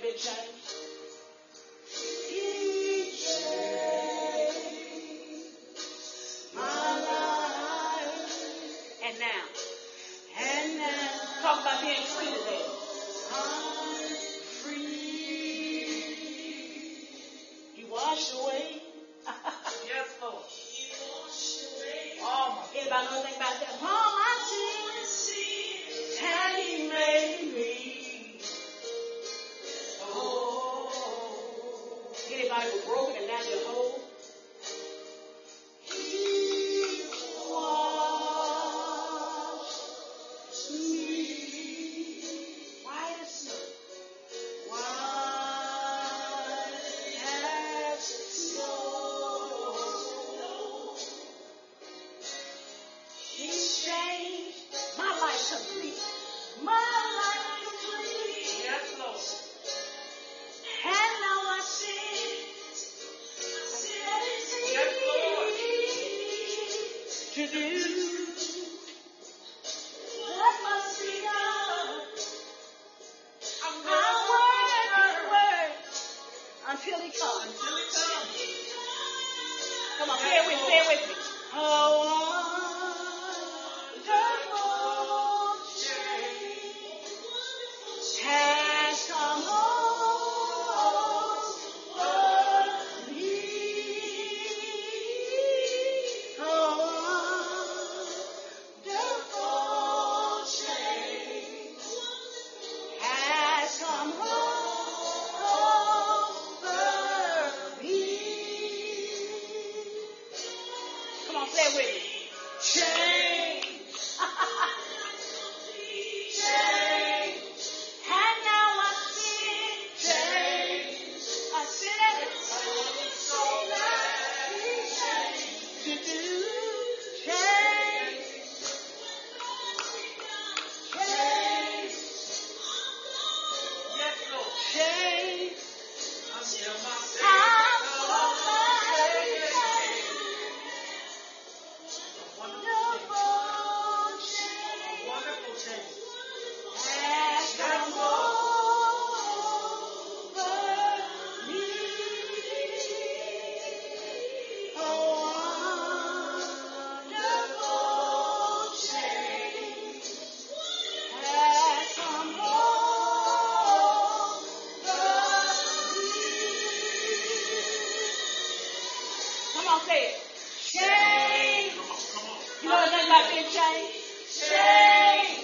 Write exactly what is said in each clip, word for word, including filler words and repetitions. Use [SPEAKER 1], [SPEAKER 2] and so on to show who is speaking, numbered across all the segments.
[SPEAKER 1] been changed. He changed my life. And now, and now, talk about being free today. I'm free. He washed away.
[SPEAKER 2] Yes, Lord.
[SPEAKER 1] Oh, anybody know anything about that? All my sins, and He made me. Oh, anybody was broken and now you're whole? He washed me white as snow, white as snow. He's changed my life complete. My life complete.
[SPEAKER 2] Yes, Lord.
[SPEAKER 1] And now I sing.
[SPEAKER 2] Yes, Lord.
[SPEAKER 1] To do what must be done.
[SPEAKER 2] I'm
[SPEAKER 1] I'll work and work until He comes.
[SPEAKER 2] until it comes.
[SPEAKER 1] Come on, say it with me. Say it with me. Oh, wonderful change has come over me. Oh, wonderful change has come over me. Come on, say it with me. Change. Change. And now I see change. I see it. So that to do change. Change.
[SPEAKER 2] Yes, Lord.
[SPEAKER 1] Change.
[SPEAKER 2] Until my
[SPEAKER 1] I'm
[SPEAKER 2] Savior
[SPEAKER 1] so
[SPEAKER 2] comes.
[SPEAKER 1] glad He changed. Wonderful change
[SPEAKER 2] Wonderful change.
[SPEAKER 1] has come over me. Oh, wonderful change has come over me. Come on, say it. Change.
[SPEAKER 2] Come on, come on.
[SPEAKER 1] You know anything about being changed? Change.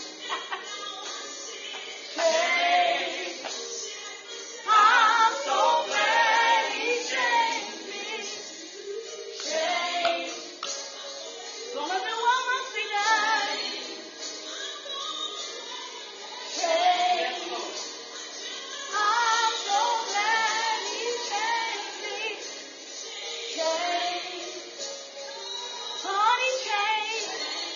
[SPEAKER 1] Change. I'm so glad He changed me. Change. Gonna do what must be done. Change. I'm so glad He changed me. Change. Honey, change.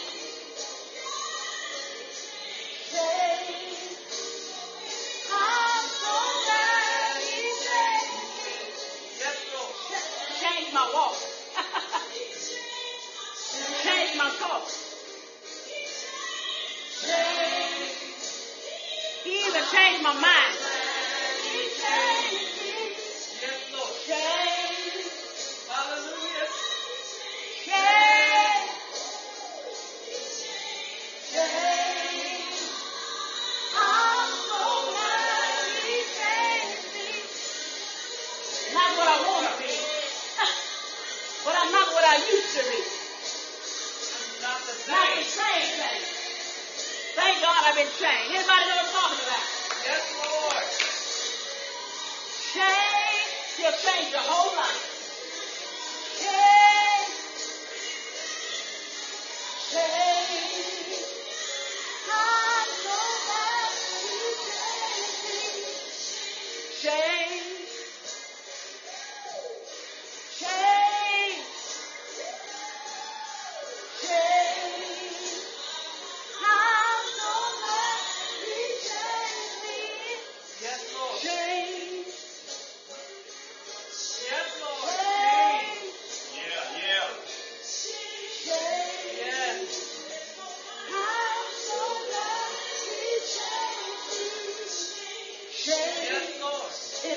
[SPEAKER 1] Change. I'm so glad He changed me.
[SPEAKER 2] Yes, Lord.
[SPEAKER 1] Change my walk. Change my talk. Change. He even changed my mind. He changed me.
[SPEAKER 2] Yes, Lord.
[SPEAKER 1] Change.
[SPEAKER 2] Hallelujah.
[SPEAKER 1] Change. Change. I'm so glad He changed me. Not what I want to be, but I'm not what I used to be.
[SPEAKER 2] Not the
[SPEAKER 1] Not the
[SPEAKER 2] same.
[SPEAKER 1] same thing. Thank God I've been changed. Anybody know what I'm talking about?
[SPEAKER 2] Yes, Lord.
[SPEAKER 1] Change. He'll change your whole life. Change. Change. I'm so glad He changed me. Change. Change. Change. I'm so glad He changed me.
[SPEAKER 2] Yes, Lord.
[SPEAKER 1] Change.
[SPEAKER 2] Yes,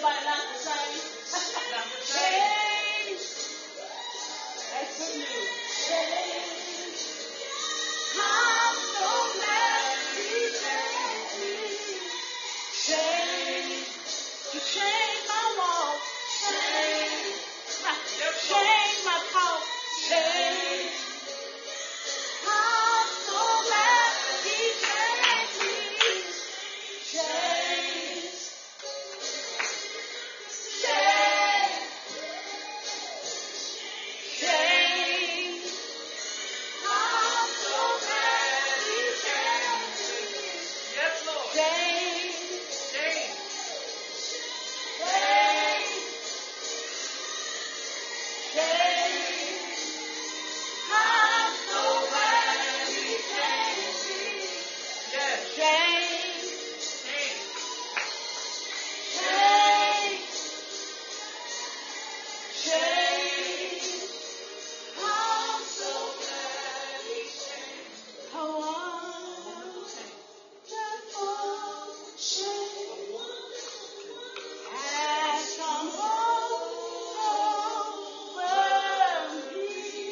[SPEAKER 1] Everybody not the same. Change. That's good news. Change. I'm so glad he changed me. Change. You changed my walk. Change. Change my talk. Change. I'm so glad he changed me. Change. Change. Change. I'm so glad he changed me.
[SPEAKER 2] Yes, Lord.
[SPEAKER 1] Change.
[SPEAKER 2] Change.
[SPEAKER 1] Change. Change. I'm so glad he changed me.
[SPEAKER 2] Yes.
[SPEAKER 1] Change.
[SPEAKER 2] Change.
[SPEAKER 1] Change. Change. I'm so glad he changed. A wonderful change has come over me.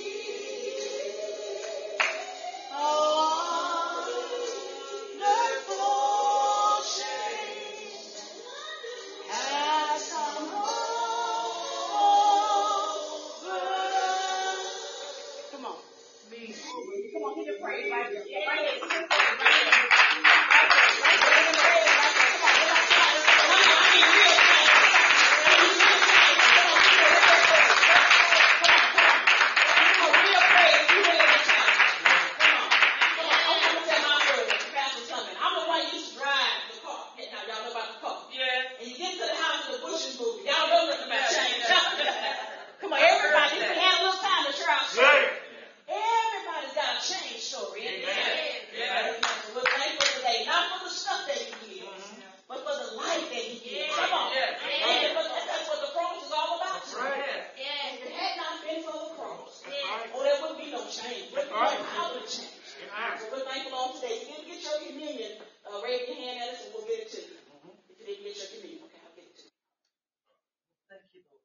[SPEAKER 1] A wonderful change has come over. Come on.
[SPEAKER 2] Me.
[SPEAKER 1] Come on, give it praise right there. Right there. Give it praise right there. Right there. Right there. Give it praise right there. Come on. Come on. Come on. I mean, real praise. I mean, real praise. Come on. Give it real praise. Come on. Come on. Come on. Real praise. You ready to shout. Come on. Come on. I'm going to tell my brother, Pastor Summon. I'm the one who used to drive the car. Now, y'all know about the car.
[SPEAKER 2] Yeah.
[SPEAKER 1] And you get to the house in the bushes movie. Y'all know nothing about change. Come on, everybody. You can have a little time to try out. Everybody's got a change story. Amen.
[SPEAKER 2] Yeah.
[SPEAKER 1] So we're thankful today, not for the stuff that he gives, but for the life that he gives. Come on.
[SPEAKER 2] Yeah.
[SPEAKER 1] Amen. But that's what the cross is all about.
[SPEAKER 2] Right.
[SPEAKER 1] If it had not been for the cross,
[SPEAKER 2] right.
[SPEAKER 1] oh, there wouldn't be no change. There would be
[SPEAKER 2] right.
[SPEAKER 1] no power to change. So we're thankful on today. If you didn't get your communion, uh, raise your hand at us and we'll get it to you. If you didn't get your communion, okay, I'll get it to you.
[SPEAKER 2] Thank you, Lord.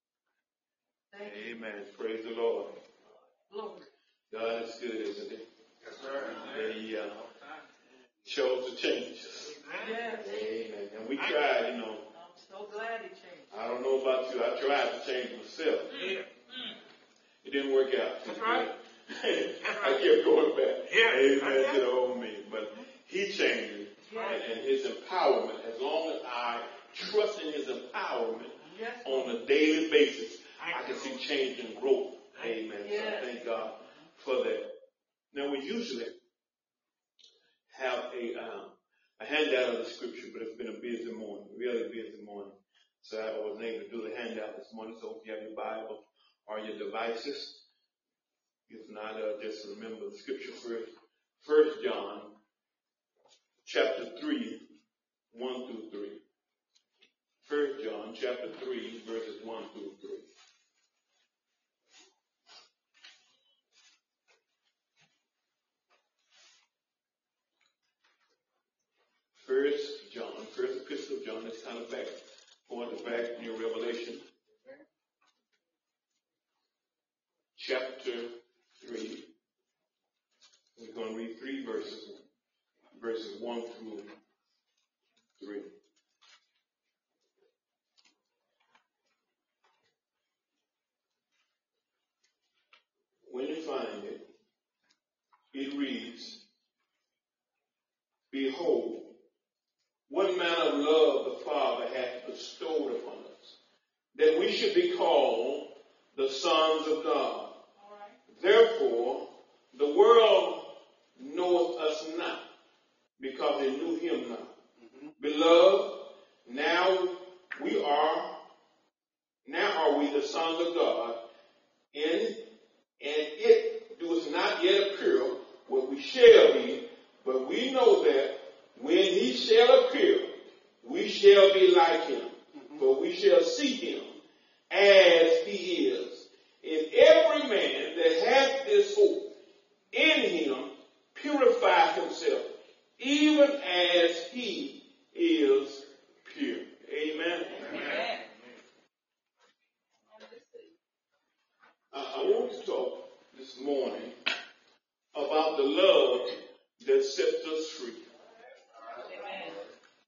[SPEAKER 2] Thank you.
[SPEAKER 3] Amen. Praise the Lord.
[SPEAKER 2] Glory.
[SPEAKER 3] God is good, isn't he?
[SPEAKER 2] Yes, sir.
[SPEAKER 3] He uh, chose to change us.
[SPEAKER 2] Yes.
[SPEAKER 3] Amen. And we tried, you know.
[SPEAKER 2] I'm so glad he changed.
[SPEAKER 3] I don't know about you. I tried to change myself.
[SPEAKER 2] Yeah.
[SPEAKER 3] It didn't work out.
[SPEAKER 2] That's right.
[SPEAKER 3] I kept going back.
[SPEAKER 2] Yeah.
[SPEAKER 3] Amen to the old me. But he changed me.
[SPEAKER 2] Yeah.
[SPEAKER 3] And, and his empowerment, as long as I trust in his empowerment
[SPEAKER 2] Yes.
[SPEAKER 3] on a daily basis, I can see change and growth. Amen.
[SPEAKER 2] Yes.
[SPEAKER 3] So thank God for that. Now, we usually have a um, a handout of the scripture, but it's been a busy morning, really busy morning. So I wasn't able to do the handout this morning. So if you have your Bible or your devices, if not, uh, just remember the scripture first. First John, chapter three, one through three. First John, chapter three, verses one through three. First John, first epistle of John, that's kind of back, going to back in your Revelation. Chapter three. We're going to read three verses, verses one through three. When you find it, it reads, Behold, what manner of love the Father hath bestowed upon us, that we should be called the sons of God. Therefore, the world knoweth us not, because they knew him not. Mm-hmm. Beloved, now we are, now are we the sons of God, and, and it doeth not yet appear what we shall be, but we know that when he shall appear, we shall be like him, mm-hmm. for we shall see him as he is. If every man that hath this hope in him purify himself, even as he is pure. Amen. Amen.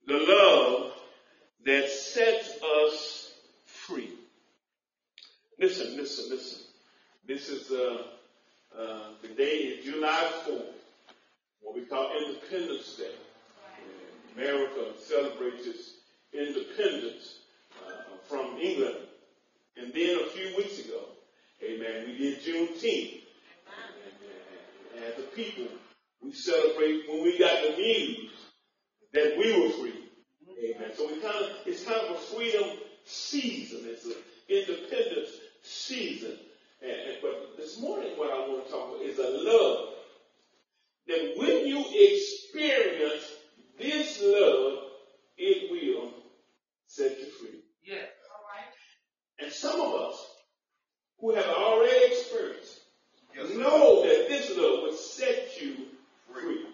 [SPEAKER 3] the love that sets us free. Listen, listen, listen. This is uh, uh, the day, July fourth, what we call Independence Day. America celebrates its independence uh, from England. And then a few weeks ago, amen, we did Juneteenth. And, and, and as a people, we celebrate when we got the news that we were free. Amen. So we kind of, it's kind of a freedom season. It's an independence season. And, and, but this morning what I want to talk about is a love. That when you experience this love, it will set you free.
[SPEAKER 2] Yeah. All right.
[SPEAKER 3] And some of us who have already experienced yes, know that this love will set you free.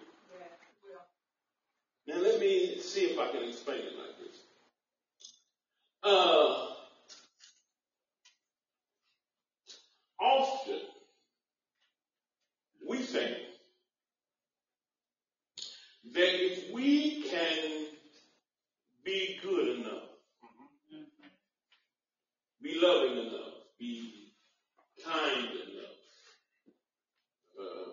[SPEAKER 3] Yeah. Now let me see if I can explain it like this. Uh, often we think that if we can be good enough, mm-hmm. be loving enough, be kind enough, uh,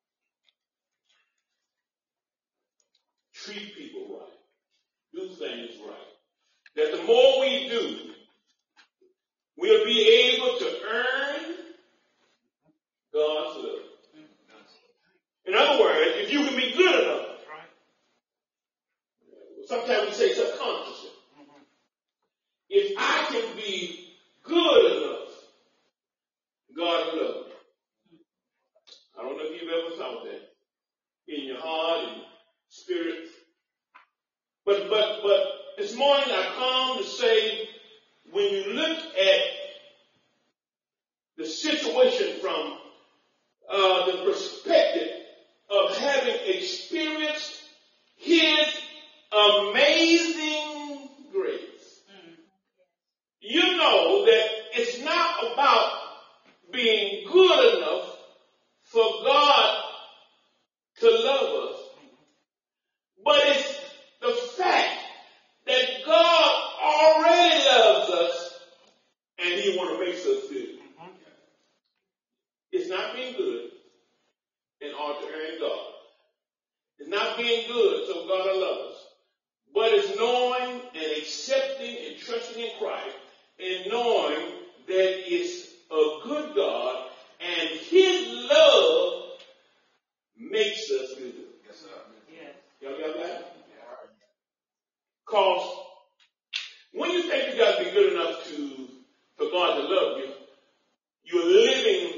[SPEAKER 3] treat people right, do things right, that the more we do, we'll be able to earn God's love. In other words, if you can be good enough, sometimes we say subconsciously, mm-hmm. if I can be good enough, God will love me. I don't know if you've ever thought that in your heart and spirit. But but but this morning I come to say, when you look at the situation from uh, the perspective of having experienced His amazing grace, mm. you know that it's not about being good enough for God to love us, but it's the fact that God already loves us and He wants to make us good. Mm-hmm. It's not being good in order to earn God. It's not being good so God will love us. But it's knowing and accepting and trusting in Christ and knowing that it's a good God and His love makes us good. Yes, sir. Yes. Y'all got that? Because when you think you got to be good enough to for God to love you, you're living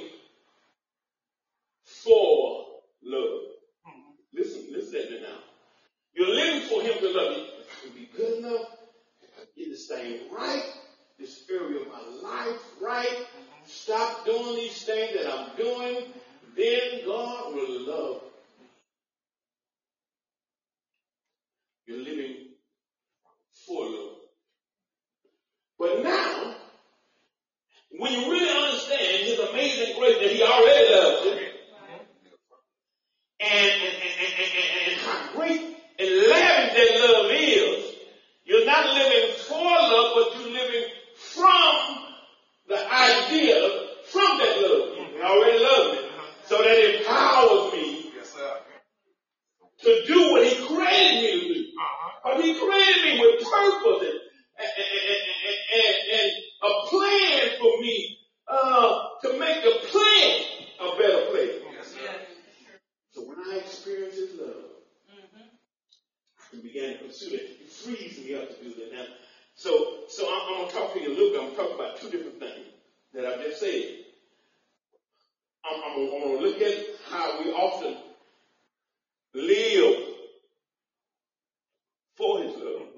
[SPEAKER 3] for love. Mm-hmm. Listen, listen to me now. You're living for Him to love you. To be good enough, get this thing right, this area of my life right, mm-hmm. stop doing these things that I'm doing, mm-hmm. then God will love you. You're living for love. But now, when you really understand His amazing grace that He already loves you, mm-hmm. and, and, and, and, and, and how great and lavish that love is, you're not living for love, but you're living from the idea, from that love. He already loves me. So that it empowers me yes, sir. to do what He created me to do. But He created me with purpose and, and, and, and, and a plan for me uh, to make the plan a better place. Yes, so when I experience His love, and began to pursue it, it frees me up to do that. Now, so, so I'm, I'm going to talk to you a little bit. I'm going to talk about two different things that I just said. I'm, I'm, I'm going to look at how we often live for His love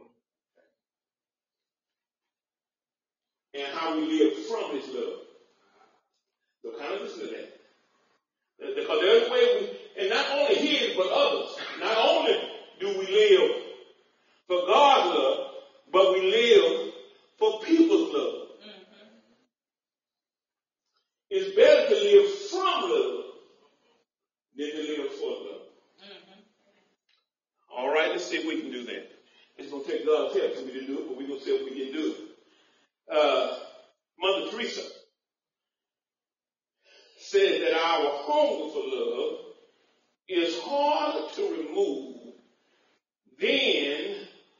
[SPEAKER 3] and how we live from His love. So kind of listen to that. Because there's a way we, and not only His, but others. Not only do we live for God's love, but we live for people's love. Mm-hmm. It's better to live from love than to live for love. Mm-hmm. All right, let's see if we can do that. It's going God's help me to do it, but we're going to see if we can do it. Uh, Mother Teresa said that our hunger for love is harder to remove than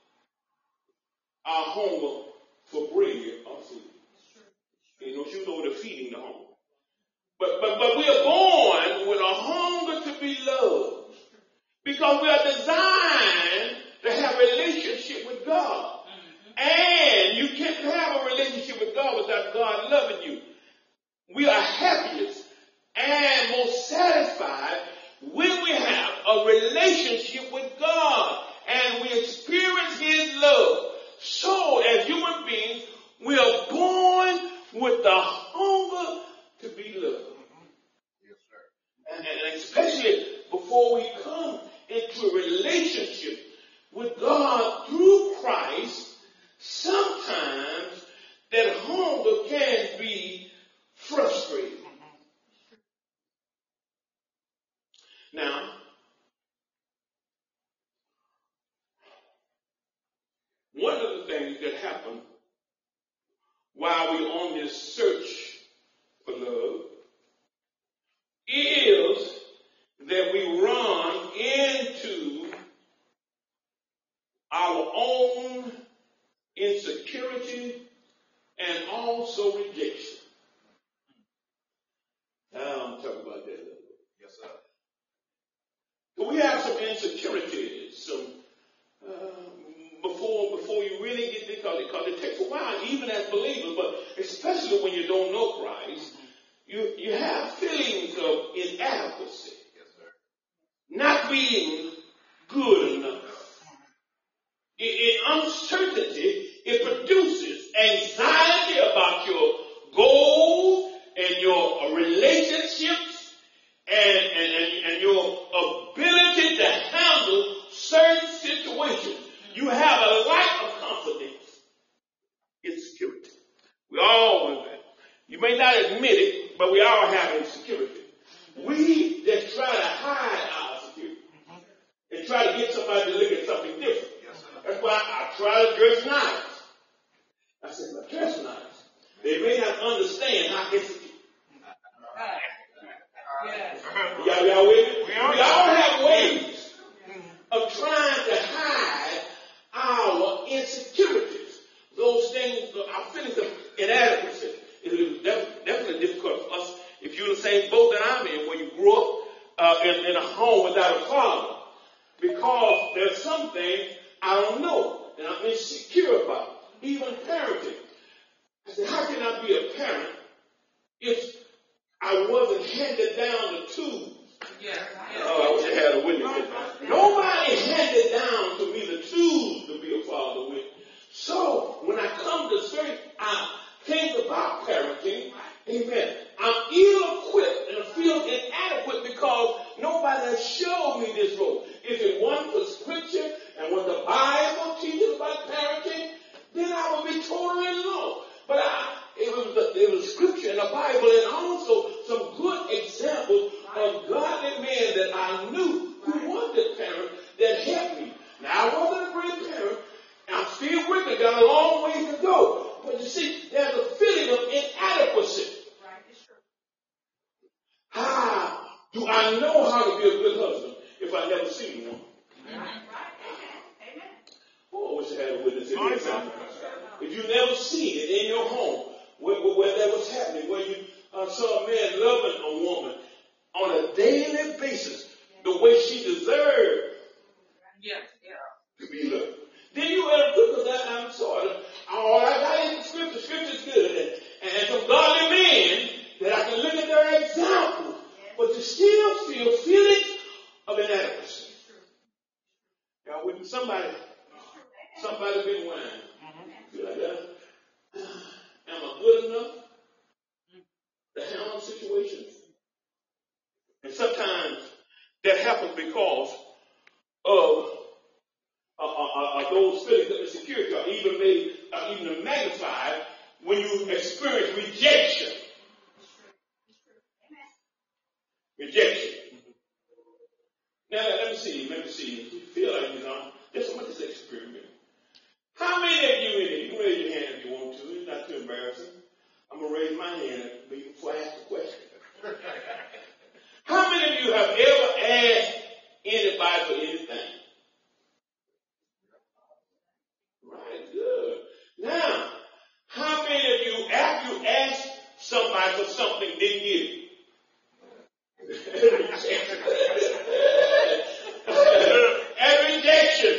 [SPEAKER 3] our hunger for bread or food. You know, she was over there feeding the hunger. But, but, but we are born with a hunger to be loved because we are designed to have a relationship with God. And you can't have a relationship with God without God loving you. We are happiest and most satisfied when we have a relationship with God and we experience His love. So, as human beings, we are born with the hunger to be loved.
[SPEAKER 2] Yes, sir.
[SPEAKER 3] And, and especially before we come into a relationship with God through Christ, sometimes that hunger can be frustrating. Now, one of the things that happen while we're on this search for love is that we run into our own insecurity and also rejection. I'm talking about that a little bit.
[SPEAKER 2] Yes, sir.
[SPEAKER 3] But we have some insecurities, some uh, before before you really get there, because it, because it takes a while, even as believers, but especially when you don't know Christ, you, you have feelings of inadequacy,
[SPEAKER 2] Yes, sir.
[SPEAKER 3] not being good enough. In, in uncertainty, it produces anxiety about your goals and your relationships and, and, and, and your ability to handle certain situations. You have a lack of confidence, insecurity. We all have that. You may not admit it, but we all have insecurity. We just try to hide our security and try to get somebody to look at something different.
[SPEAKER 2] Yes, sir.
[SPEAKER 3] That's why I try to dress nice. I said, but dress nice. They may not understand how insecure.
[SPEAKER 1] Yes.
[SPEAKER 3] Y'all, y'all with me? We all have ways of trying to hide our insecurities. Those things, our feelings of inadequacy. It is def- definitely difficult for us if you're in the same boat that I'm in, where you grew up uh, in, in a home without a father. Because there's some things I don't know and I'm insecure about. Even parenting. I said, how can I be a parent if I wasn't handed down the tools?
[SPEAKER 1] Yes.
[SPEAKER 3] Oh, I wish I had a witness. Nobody handed down to me the tools to be a father with. So when I come to certain I think about parenting, amen, I'm ill-equipped and I feel inadequate because nobody has showed me this role. If it wasn't for scripture and what the Bible teaches about parenting, then I would be totally lost. But I, it was the, it was scripture and the Bible and also some good examples of godly men that I knew who wanted parents that helped me. Now, I wasn't a great parent. I'm still working. Got a long ways to go. But you see, there's a feeling of inadequacy.
[SPEAKER 1] Right. It's true.
[SPEAKER 3] How do I know how to be a good husband if I never seen one?
[SPEAKER 1] Right. Right. Amen. Amen.
[SPEAKER 3] Oh, I wish I had a witness in here. If you never seen it in your home, where, where, where that was happening, where you uh, saw a man loving a woman on a daily basis, the way she deserved
[SPEAKER 1] Yes. Yeah.
[SPEAKER 3] to be loved. Then you have to look at that. I'm sorry. All I got is the scripture. Scripture's good. And, and some godly men that I can look at their example, but you still feel feelings of inadequacy. Y'all with me? Somebody, somebody been whining. Feel like that? Am I good enough to handle situations? And sometimes that happens because of uh, uh, uh, those feelings of insecurity, or even made, uh, even magnified when you experience rejection. Rejection. Now let me see. Let me see. If you feel like you know, just what is experiment? somebody for something they didn't get. And rejection.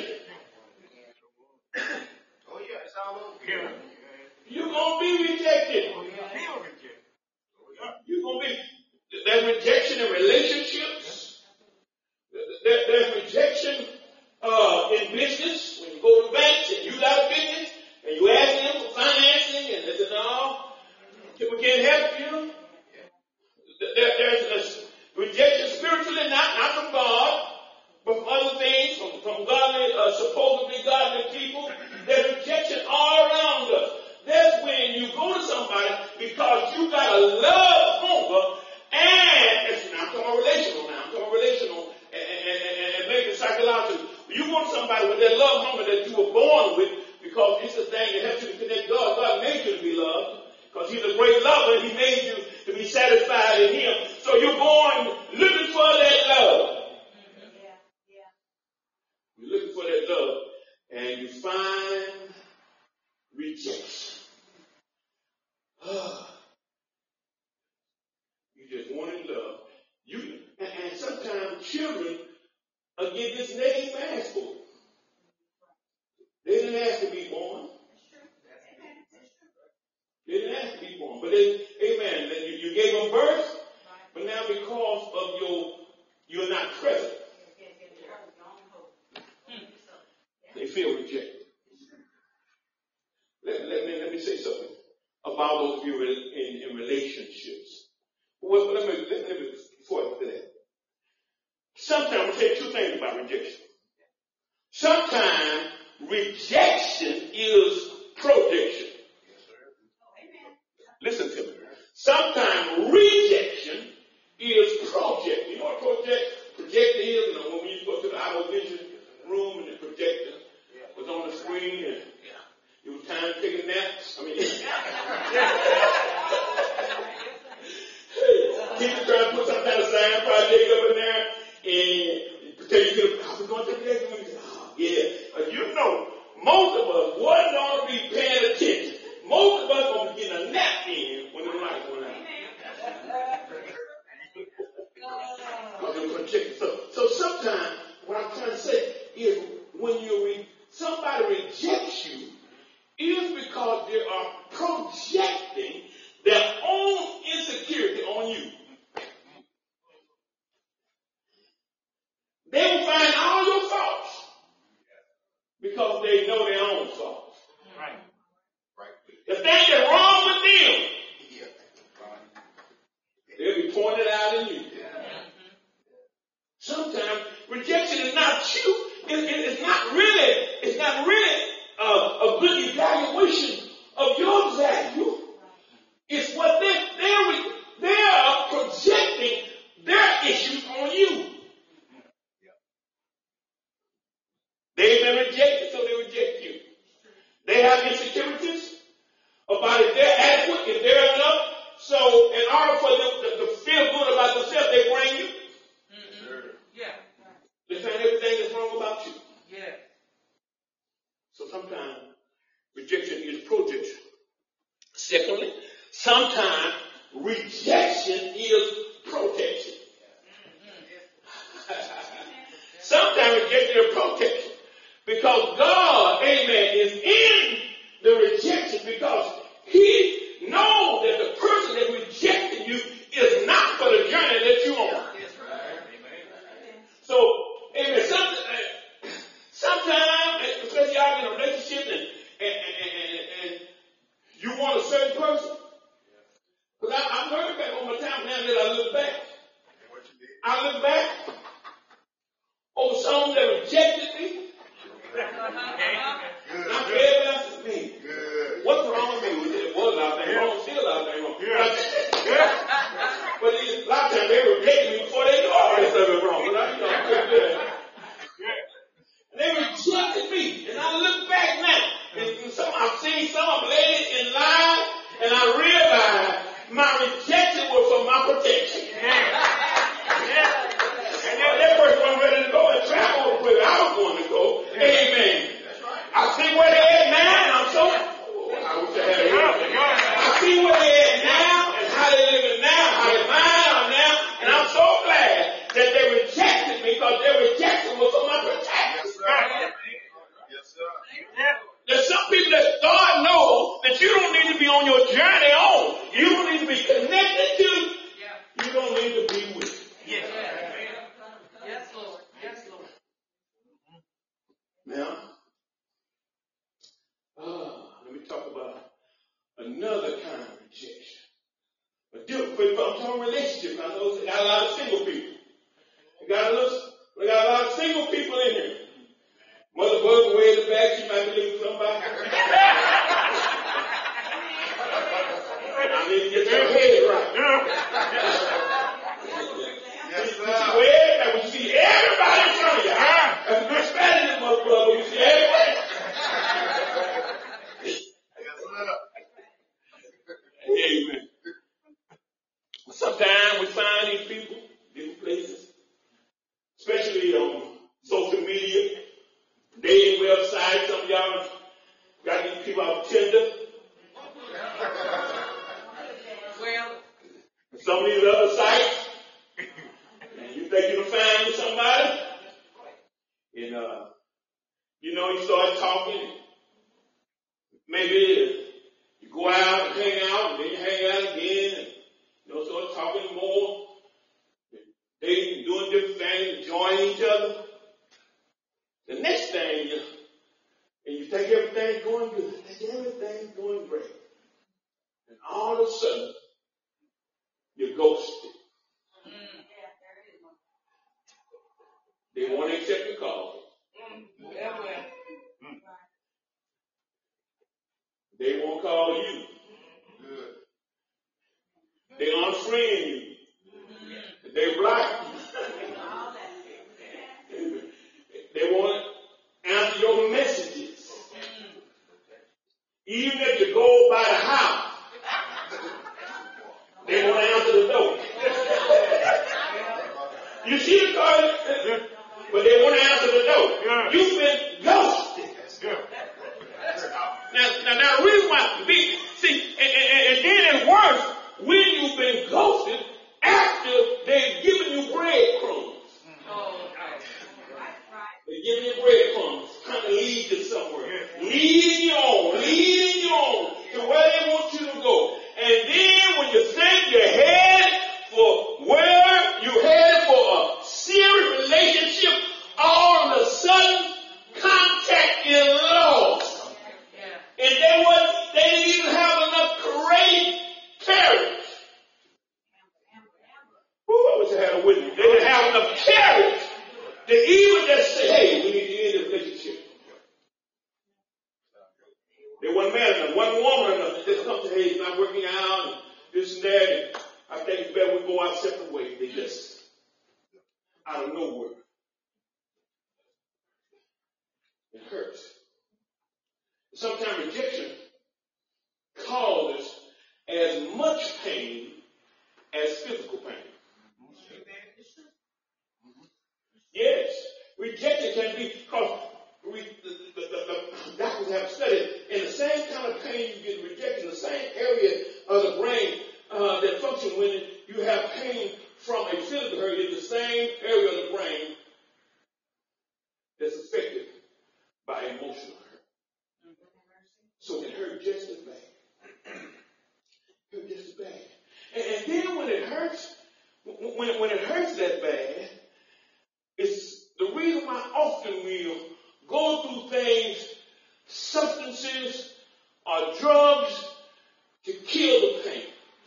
[SPEAKER 2] Oh yeah, it's all over. Yeah.
[SPEAKER 3] You're going to be rejected.
[SPEAKER 2] Oh yeah, feel rejected. Oh yeah.
[SPEAKER 3] You're going to be, there's rejection in relationships. There, there's rejection uh, in business. When you go to banks and you got a business and you ask them for financing and they say, no, we can't help you. There, there's a rejection spiritually, not, not from God, but from other things, from, from godly, uh, supposedly godly people. There's rejection all around us. That's when you go to somebody because you got a love hunger, and it's not talking about relational now, I'm talking about relational and, and, and, and maybe psychological. You want somebody with that love hunger that you were born with, because it's the thing that helps you to connect God. God made you to be loved, because He's a great lover. He made you to be satisfied in Him. So you're born looking for that love.
[SPEAKER 1] Yeah, yeah.
[SPEAKER 3] You're looking for that love, and you find rejection. You just wanted love. You and, and sometimes children uh, get this name asked for. They didn't ask to be born. They didn't ask to be born, but they, amen. You, you gave them birth, but now because of your, you're not present, they feel rejected. Let, let me let me say something about those of you in, in, in relationships. Well, let me let, let me before I do that. Sometimes I'll tell you two things about rejection. Sometimes rejection is projection. Listen to me. Sometimes rejection is project. You know what project projector is? You know, when you go to the auto vision room and the projector was on the screen and it was time to take a nap. I mean, people trying to put some kind of science project up in there and pretend you could have, I was going to take a nap. Oh, yeah. But you know, most of us wasn't going to be paying attention. Most of us are going to be getting a nap in when the lights went out. So, so sometimes what I'm trying to say is when you re- somebody rejects you, it is because they are projecting their own insecurity on you. They will find all your faults because they know their own faults.
[SPEAKER 2] Right. Right.
[SPEAKER 3] The thing that's wrong with them, they'll be pointed out in you. Sometimes rejection is not you. It, it, it's not really. It's not really uh, a good evaluation of your value. It's what they they they are projecting their issues on you. They've been rejected, so they reject you. They have insecurities about if they're adequate, if they're enough. So in order for them to, to feel good about themselves, they bring you. They find everything that's wrong about you.
[SPEAKER 4] Yeah.
[SPEAKER 3] So sometimes rejection is projection. Secondly, sometimes rejection is protection. Sometimes rejection is protection. Because God, amen, is in the rejection because He knows that the person that rejected you is not for the journey that you're on. So, amen, sometimes, sometimes especially y'all in a relationship and, and, and, and, and you want a certain person. Because I, I learned back on my time now that I look back. I look back over someone that rejected me. I There's some people that God knows that you don't need to be on your journey on. You don't need to be connected to. You don't need to be with.
[SPEAKER 1] Yes, yes, Lord. Yes, Lord.
[SPEAKER 3] Now, uh, let me talk about another kind of rejection. A different people. I'm talking relationships. I know we got a lot of single people. We got a little, we got a lot of single people in here. Mother Bug way in the back, she might be looking for somebody. I need to get your head right.
[SPEAKER 2] Yes,
[SPEAKER 3] You
[SPEAKER 2] sir.
[SPEAKER 3] see everybody, when you see everybody in front of you, huh? That's a good strategy, Mother Bug, when you see everybody.
[SPEAKER 2] Yes, sir.
[SPEAKER 3] Amen. Sometimes we find these people, different places, especially on social media, dating websites. Some of y'all got these people on Tinder.
[SPEAKER 1] Well,
[SPEAKER 3] Some of these other sites. And you think you can find you somebody. And, uh, you know, you start talking. Maybe you go out and hang out, and then you hang out again, and, you know, start talking more. They doing different things, enjoying each other. The next thing, you, and you think everything's going good. You think everything's going great. And all of a sudden, you're ghosted. They won't accept your call.
[SPEAKER 1] yeah, well.
[SPEAKER 3] They won't call you.
[SPEAKER 2] Good.
[SPEAKER 3] They unfriend you. They block you. They won't answer your messages. Even if you go by the house, they won't answer the door. You see the card, but they won't answer the door. You've been ghosted. Now, now, now, the reason why, be, see, and, and, and then it's worse when you've been ghosted after they've given you breadcrumbs. They're giving you breadcrumbs, trying to lead you somewhere. Leading you on, leading you on to where they want you to go. And then when you think you're headed for where you're headed for a serious relationship, all of a sudden, contact is lost. And they wasn't, they didn't even have enough courage, courage. Who I wish I had a witness. They didn't have enough courage to even just say, hey, we need to end the relationship. They wasn't mad enough, wasn't woman enough to just come to, hey, it's not working out, and this and that, and I think it's better we go our separate ways. They just, out of nowhere. It hurts. Sometimes rejection causes as much pain as physical pain. Yes, rejection can be because we, the, the, the, the doctors have studied in the same kind of pain you get rejected, the same area of the brain uh, that function when you have pain from a physical hurt is the same area of the brain that's affected by emotional hurt. So it hurt just as bad. It hurt just as bad. And, and then when it hurts, when, when it hurts that bad, it's the reason why often we'll go through things, substances or drugs to kill the pain.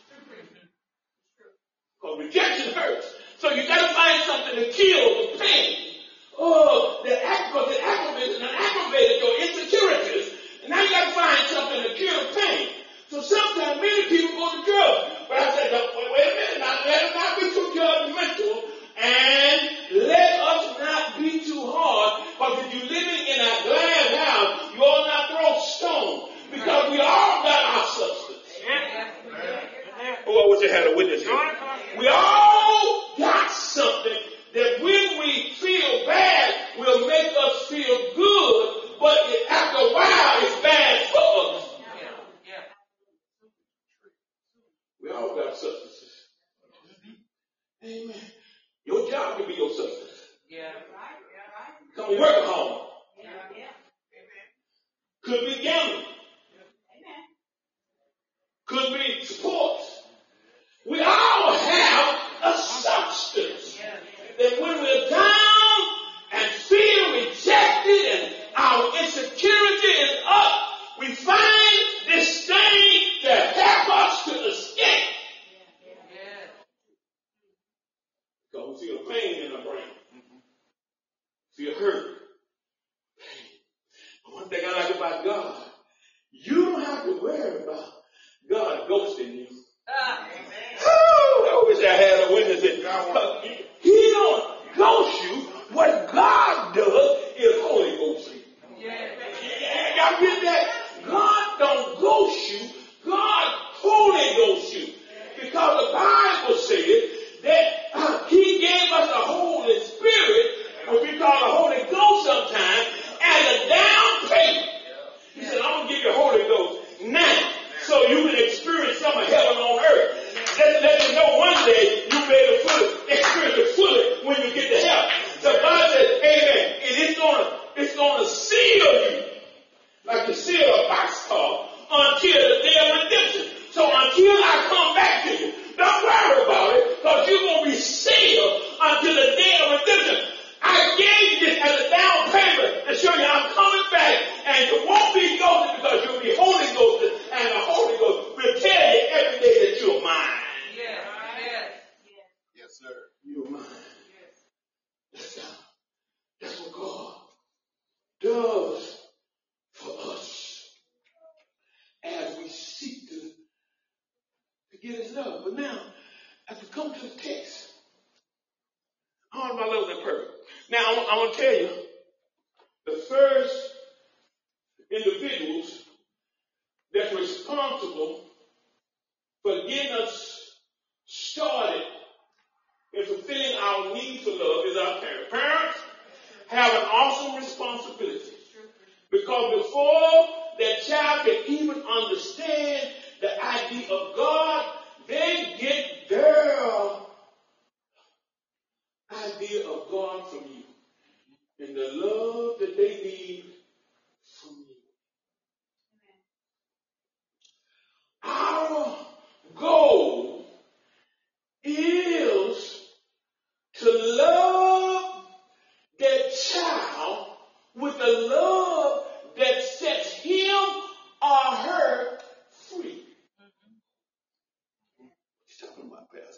[SPEAKER 3] Because rejection hurts. So you got to find something to kill the pain. Oh, that aggravated, aggravated, and aggravated your insecurities. And now you got to find something to kill the pain. So sometimes many people go to drugs. But I said, no, wait, wait a minute, now, let us not be too judgmental. And let us not be too hard. Because if you're living in a glass house, you ought not throw stones. Because we all got our substance. Oh, I wish I had a witness here. We all got something that when we feel bad will make us feel good, but after a while it's bad for us. We gambling. Could be sports. We all have a substance that when we're down and feel rejected and our insecurity is up, we find this thing to help us to escape. Because we feel pain in our brain. Feel hurt. Pain. One thing I like about God, you don't have to worry about God ghosting you. Ah, oh, I wish I had a witness that He don't ghost you. What God does is Holy Ghost you. Yeah. Yeah, y'all get that? God don't ghost you. God Holy Ghost you. Because the Bible says that uh, He gave us the Holy Spirit, what we call the Holy Ghost sometimes, as a down payment. He said, I'm going to give you the Holy Ghost now, so you can experience some of heaven on earth. Let, let you know one day you'll be able to fully experience it fully when you get to heaven. So God says, amen, and it's gonna, it's gonna seal you like you seal a boxcar until the day of redemption. So until I come back to you, don't worry about it, because you're gonna be sealed until the day of redemption. I gave you this as a down payment to show you I'm coming back, and you won't be ghosted because you'll be Holy Ghosted, and the Holy Ghost will tell you every day that you're mine.
[SPEAKER 2] Yeah. Yes. Yes, sir.
[SPEAKER 3] You're mine. Yes. That's God. That's what God does for us as we seek to, to get His love. But now, as we come to the text, on my love and purpose. Now, I, I want to tell you, the first individuals that's responsible for getting us started in fulfilling our need for love is our parents. Parents have an awesome responsibility, because before that child can even understand the idea of God, they get their idea of God from you and the love that they need from you. Our goal is to love that child with the love that sets him or her free. What you talking about, Pastor?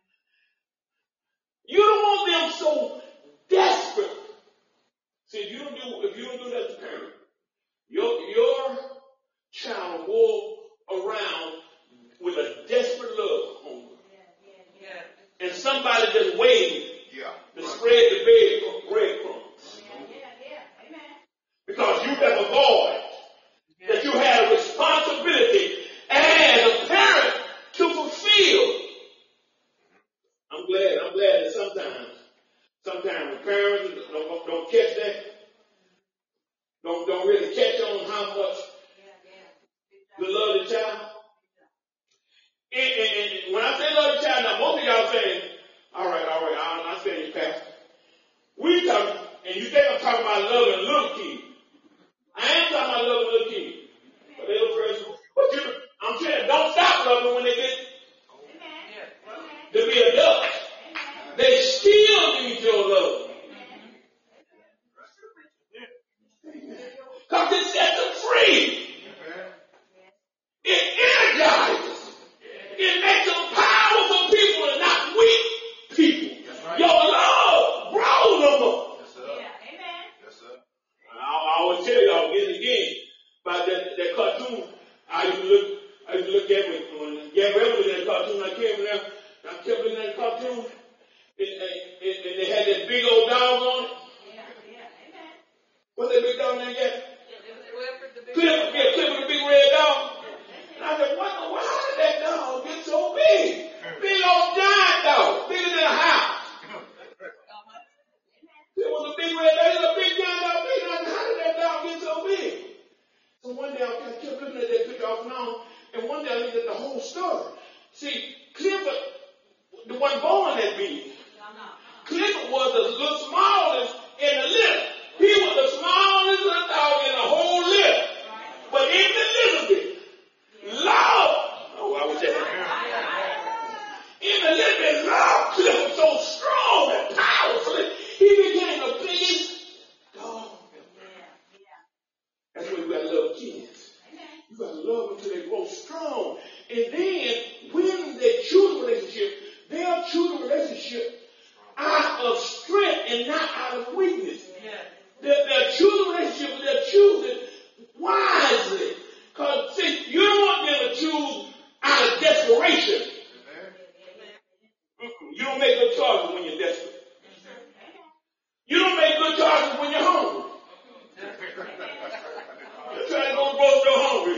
[SPEAKER 3] You don't want them so desperate. See, if you don't do, if you don't do that as a parent, your, your child will walk around with a desperate love hunger. Yeah, yeah, yeah. And somebody just waiting yeah. to spread the bed breadcrumbs. Yeah, yeah, yeah. Amen. Because you have a void yeah. that you had a responsibility as a parent to fulfill. I'm glad, I'm glad that sometimes, sometimes the parents don't, don't catch that. Don't, don't really catch on how much the love the child. And, and, and when I say love the child, now most of y'all saying, all right, all right, I, I say you, Pastor. We talking, and you think I'm talking about loving little kids. I ain't talking about loving little kids. But they little person. But you, I'm saying, don't stop loving when they get to be adults. They still need your love. Because it sets them free. It energizes. It makes them powerful people and not weak people. Right. Your love grows them up. Yes, sir. Yeah. Amen. Yes, sir. I, I always tell y'all again and again about that, that cartoon. I used to look, I used to look at it when Gabrielle was in that cartoon. I came there, I kept looking at that cartoon, and, and, and they had that big old dog on it. Yeah, yeah. Amen. What's that big dog name again? Clifford, yeah, Clifford, the big red dog. And I said, what, why did that dog get so big? Big old giant dog, bigger than a house. It was a big red dog, it was a big giant dog, big. And I said, how did that dog get so big? So one day I kept looking at that picture off and on, and one day I looked at the whole story. See, Clifford, the one born that big. Clifford was the little smallest in the litter. He was the smallest little dog in the whole litter. But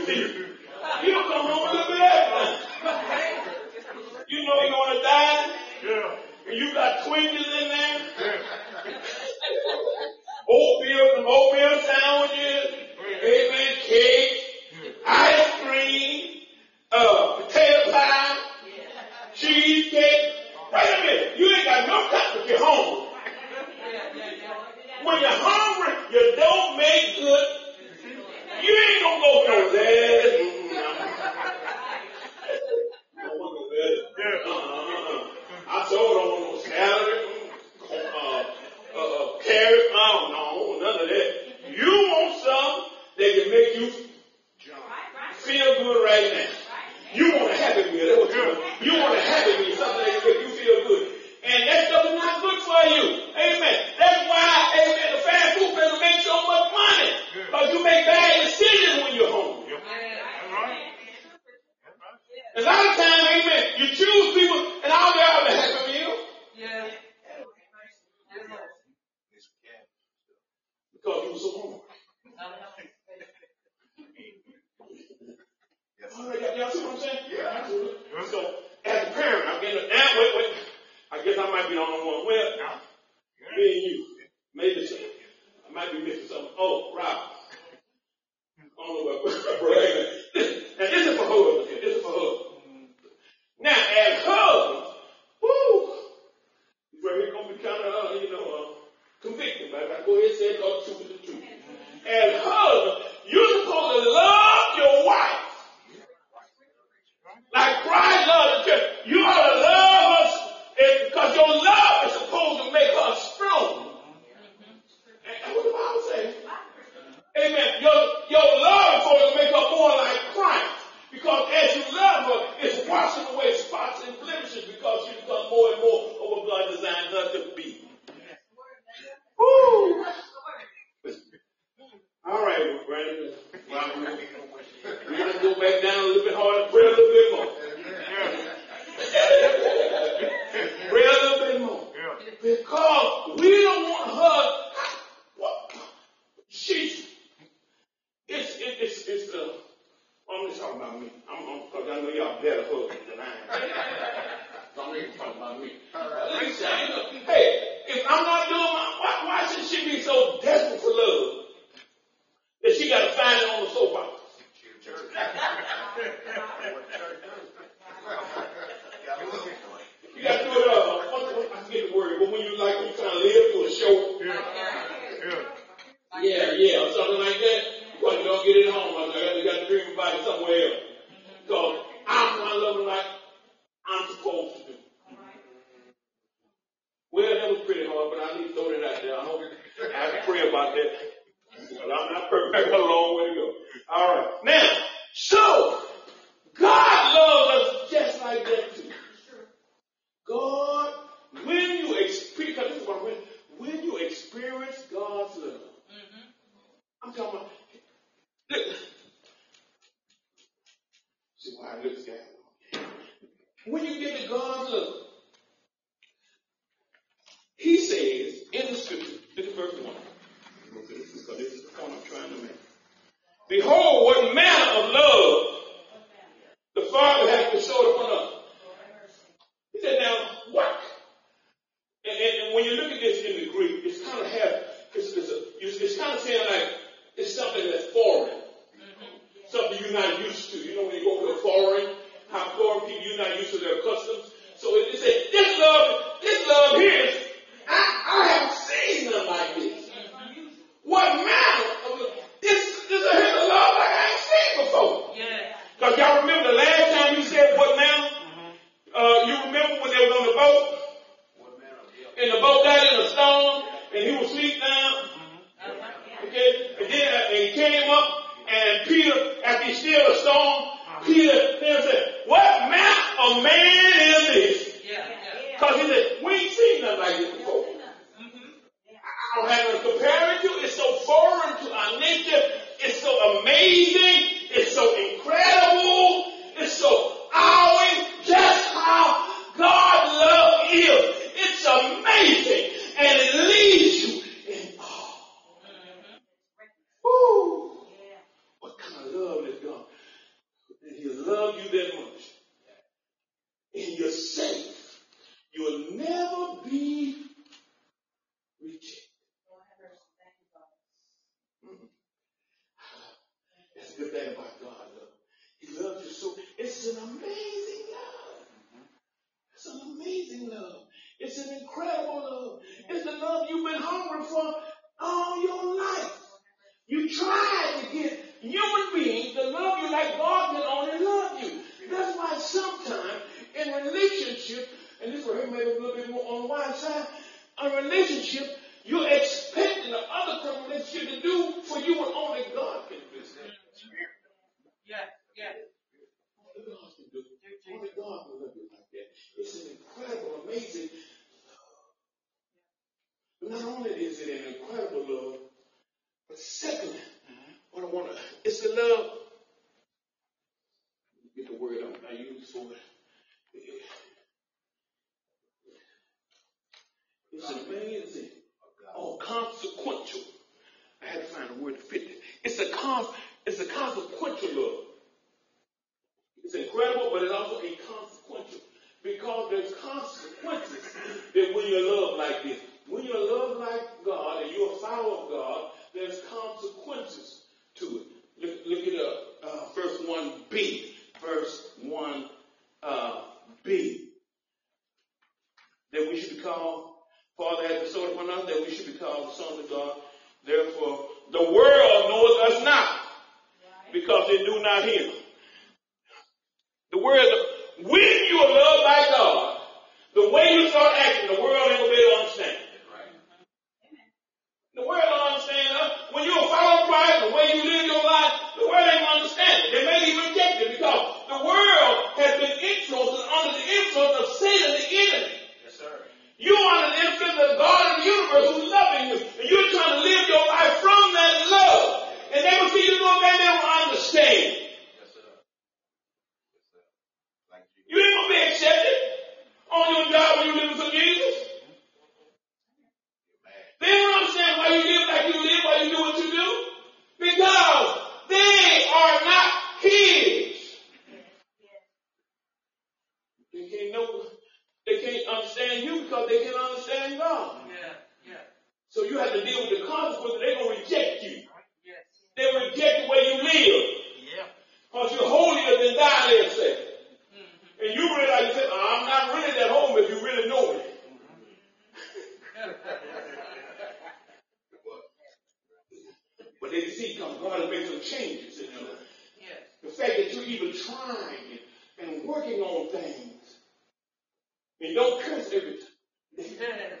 [SPEAKER 3] hungry, see. He'll come home a little bit after. You know you're going to die. Yeah. And you got Twinkies in there. Yeah. Oatmeal, some oatmeal sandwiches. Amen. Cake. Ice cream. Uh, potato pie. Cheesecake. Wait a minute. You ain't got no time to get hungry. When you're hungry, you don't make good. You ain't gonna go no there. I told her I don't want no salad, uh, uh, uh, carrot. I don't know, none of that. You want something that can make you feel good right now. You want a happy meal. That's what you want. You want a happy meal, something that can make you feel good. And that stuff is not good for you. Amen. That's why, amen, the fast food place make so much money. Because you make bad decisions when you're home. A lot of times, amen, you choose people and all they have a happy meal. Yeah. Because you were so hungry. All right, y'all see what I'm saying? Yeah, absolutely. So, as a parent, I'm getting now. Wait, wait. I guess I might be the only one. Well, me and you, maybe so. I might be missing something. Oh, Rob. I don't know what. And this is for husbands. This is for husbands. Now, as husbands, whoo, we're going to be kind of, uh, you know, uh, convicted. But I go ahead and say it, all the truth is the truth. As husbands, you're supposed to love your wife like Christ loved the church. You ought to love us because your love is supposed to make her strong. And what the Bible says? Amen. Your, your love is supposed to make her more like Christ. Because as you love her, it's washing away spots and blemishes because she becomes more and more of what God designed her to be. Woo! All right, Brandon. We're going to go back down a little bit harder, pray a little bit more. Pray a little bit more. Because we don't want her. What? She's. It's, it, it's, it's, uh, I'm just talking about me. I'm, I'm, because I know y'all better husbands than I am. Don't even talk about me. Listen, hey, if I'm not doing my, why, why should she be so desperate for love that she got to find it on the soapbox? You got to do it, uh, I forget the word, but when you like, when you kind of live through a show. Yeah, yeah, yeah, or something like that. Well, you don't get it home. You got to dream about it somewhere else. Because I'm not loving like I'm supposed to do. Well, that was pretty hard, but I need to throw that out there. I hope I have to pray about that. Well, I'm not perfect. I got a long way to go. All right. Now, so, God loves us just like that too. God, when you experience, because this is what I'm saying, when you experience God's love, mm-hmm. I'm talking about, look, see why I look at that. When you get to God's love, He says in the scripture, look at verse one. Because this is the point I'm trying to make. Behold, what manner of love the Father has bestowed upon us. He said, now, what? And, and, and when you look at this in the Greek, it's kind of have, it's, it's, a, it's, it's kind of saying like it's something that's foreign. Mm-hmm. Something you're not used to. You know, when you go to a foreign, how foreign people, you're not used to their customs. So it, it said, this love, this love here is, I, I haven't seen nothing like this. Mm-hmm. What manner of love? This, this is a hint of love like I ain't seen before. Yeah. Because y'all remember the last time you said what manner? Uh, you remember when they was on the boat? And the boat got in a storm, and he was asleep down. Okay? And then uh, he came up, and Peter, after he stilled the storm, Peter then said, what manner of man is this? Because he said, we ain't seen nothing like this before. I don't have to compare it to. It's so foreign to our nature. It's so amazing. It's so incredible. It's so awing. Just how God love is. It's amazing. And it leaves you in awe. Woo. What kind of love is God? And he'll love you that much. And you're safe. You'll never be rejected. Mm-hmm. That's a good thing about God, love. He loves you so. It's an amazing love. It's an amazing love. It's an incredible love. It's the love you've been hungry for all your life. You try to get human beings to love you like God can only love you. That's why sometimes in relationship, and this will hurt maybe a little bit more on the wide side, a relationship, you're expecting the other relationship to do for you what only God can do.
[SPEAKER 1] Yeah, yeah.
[SPEAKER 3] Only God can do. Only God can love you like that. It's an incredible, amazing love. Not only is it an incredible love, but secondly, what I want to, it's the love. Get the word I use for it. It's amazing. Oh, consequential. I had to find a word to fit it. It's a con, it's a consequential love. It's incredible, but it's also inconsequential. Because there's consequences that when you love like this. When you love like God and you're a follower of God, there's consequences to it. Look, look it up. Uh, verse one b. Verse one b. That we should be called, Father has bestowed upon us, that we should be called the sons of God. Therefore, the world knoweth us not, because they do not hear. The word, when you are loved by God, the way you start acting, the world ain't going to be able to understand. The world don't understand us. When you're a follower of Christ, the way you live your life, the world ain't going to understand it. They may even reject it because the world has been influenced and under the influence of Satan, the enemy.
[SPEAKER 2] Yes, sir.
[SPEAKER 3] You are under the influence of God of the universe who's loving you. And you're trying to live your life from that love. And they will see you doing that, they will understand.
[SPEAKER 2] Yes, sir. Yes, sir. Like you.
[SPEAKER 3] You ain't going to be accepted on your job when you live for Jesus. They don't understand why you live like you live, why you do what you do. Because they are not his. They can't know, they can't understand you because they can't understand God.
[SPEAKER 1] Yeah, yeah.
[SPEAKER 3] So you have to deal with the consequences. They're going to reject you.
[SPEAKER 1] Yes.
[SPEAKER 3] They reject the way you live.
[SPEAKER 1] Yeah.
[SPEAKER 3] Because you're holier than thou, they say.
[SPEAKER 1] Mm-hmm.
[SPEAKER 3] And you realize, you say, I'm not really that holy if you really know me. But they see because God has made some changes in your life.
[SPEAKER 1] Yes.
[SPEAKER 3] The fact that you're even trying and working on things. And don't curse every time.
[SPEAKER 1] Yes.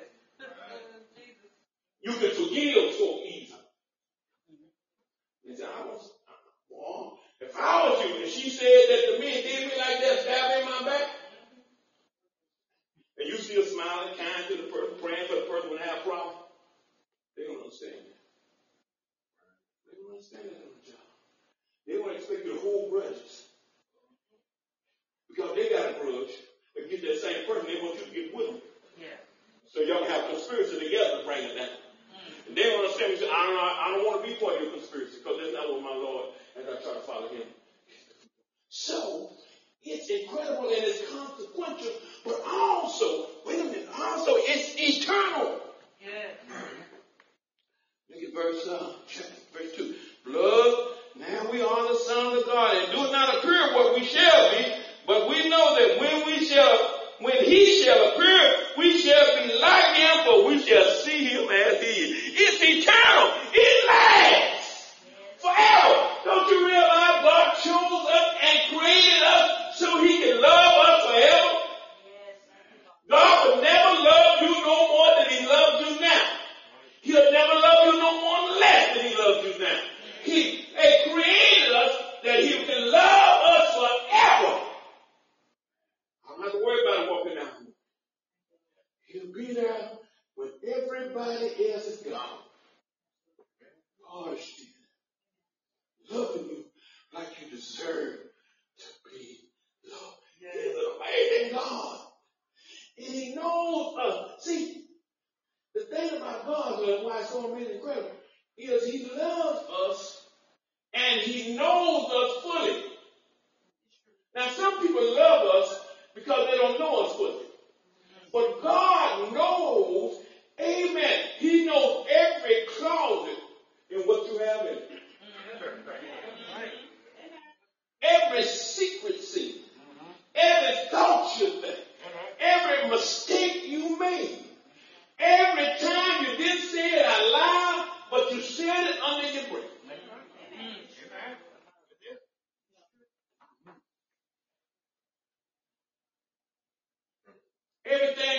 [SPEAKER 3] You can forgive so easy. And say, I was, well, if I was you, and she said that to me and did me like that, stabbed me in my back, and you still smiling, kind to the person, praying for the person when they have a problem, they don't understand that. They don't understand that on the job. They don't expect you to hold grudges. Because they got a grudge against that same person, they want you to get with them.
[SPEAKER 1] Yeah.
[SPEAKER 3] So y'all can have conspiracy together to bring it down. Mm. And they don't understand. You say, I don't, I don't want to be part of your conspiracy because that's not what my Lord, as I try to follow him. So, it's incredible and it's consequential, but also, wait a minute, also it's eternal.
[SPEAKER 1] Yeah.
[SPEAKER 3] Look at verse, uh, verse two. Blood, now we are the sons of God, and do not appear what we shall be, but we know that when we shall, when he shall appear, we shall be like him, for we shall see him as he is. It's eternal. It lasts forever. Don't you realize God chose us and created us so he can love us forever? God will never love you no more than he loves you now. He'll never love you no more less than he loves you now. He has created us that he can love us forever. I'm not worried about him walking down. He'll be there when everybody else is gone. God is still loving you like you deserve to be loved. Yeah. He's an amazing God. And he knows us. See, the thing about God, and why it's so amazing and incredible, is he loves us and he knows us fully.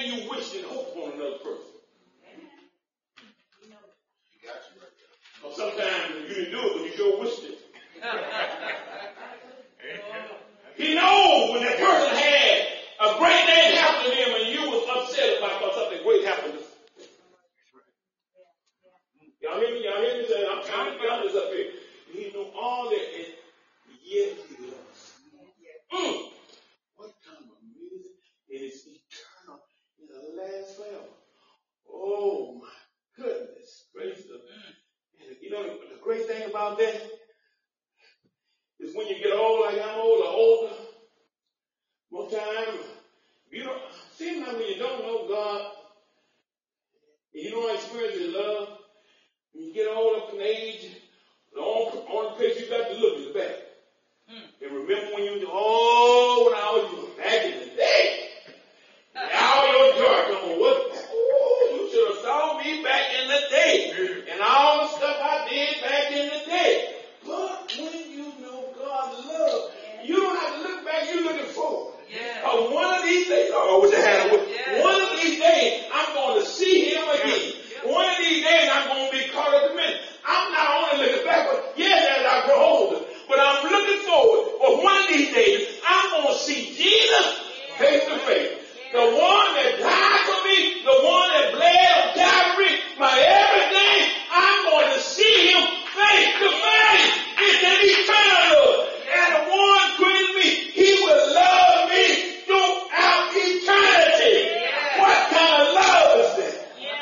[SPEAKER 3] everything you wish and hope on another person.
[SPEAKER 2] He got you right there.
[SPEAKER 3] Or sometimes you didn't do it, but you sure wished it. He knows when that person had a great thing happen to them and you was upset about because something great happened to them. Y'all hear me? Y'all hear me? Say, I'm trying to get on this up here. He knew all that, and yet he loves. Mm. What kind of amazing? It is eternal. It'll last forever. Oh my goodness gracious. And you know the great thing about that is when you get old, like I'm old or older, more time, you don't seem like when you don't know God, and you don't experience His love, when you get old up in age, the only, only place you got to look is back. Mm. And remember when you, oh, when I was back in the day, all your joy come on, what? Oh, you should have saw me back in the day, and all the stuff I did back in the day. But when you know God's love, you don't have to look back, you're looking forward. Yeah. Uh, one of these days, oh, I wish I had a yeah. One of these days, I'm going to see Him again. Yeah. One of these days, I'm going to be caught up in a minute. I'm not only looking backward, yes, as I grow older, but I'm looking forward. But one of these days, I'm going to see Jesus face to face. The one that died for me, the one that bled on Calvary, my everything, I'm going to see Him face to face. It's an eternal love. And the one created me, He will love me throughout eternity. Yeah. What kind of love is that?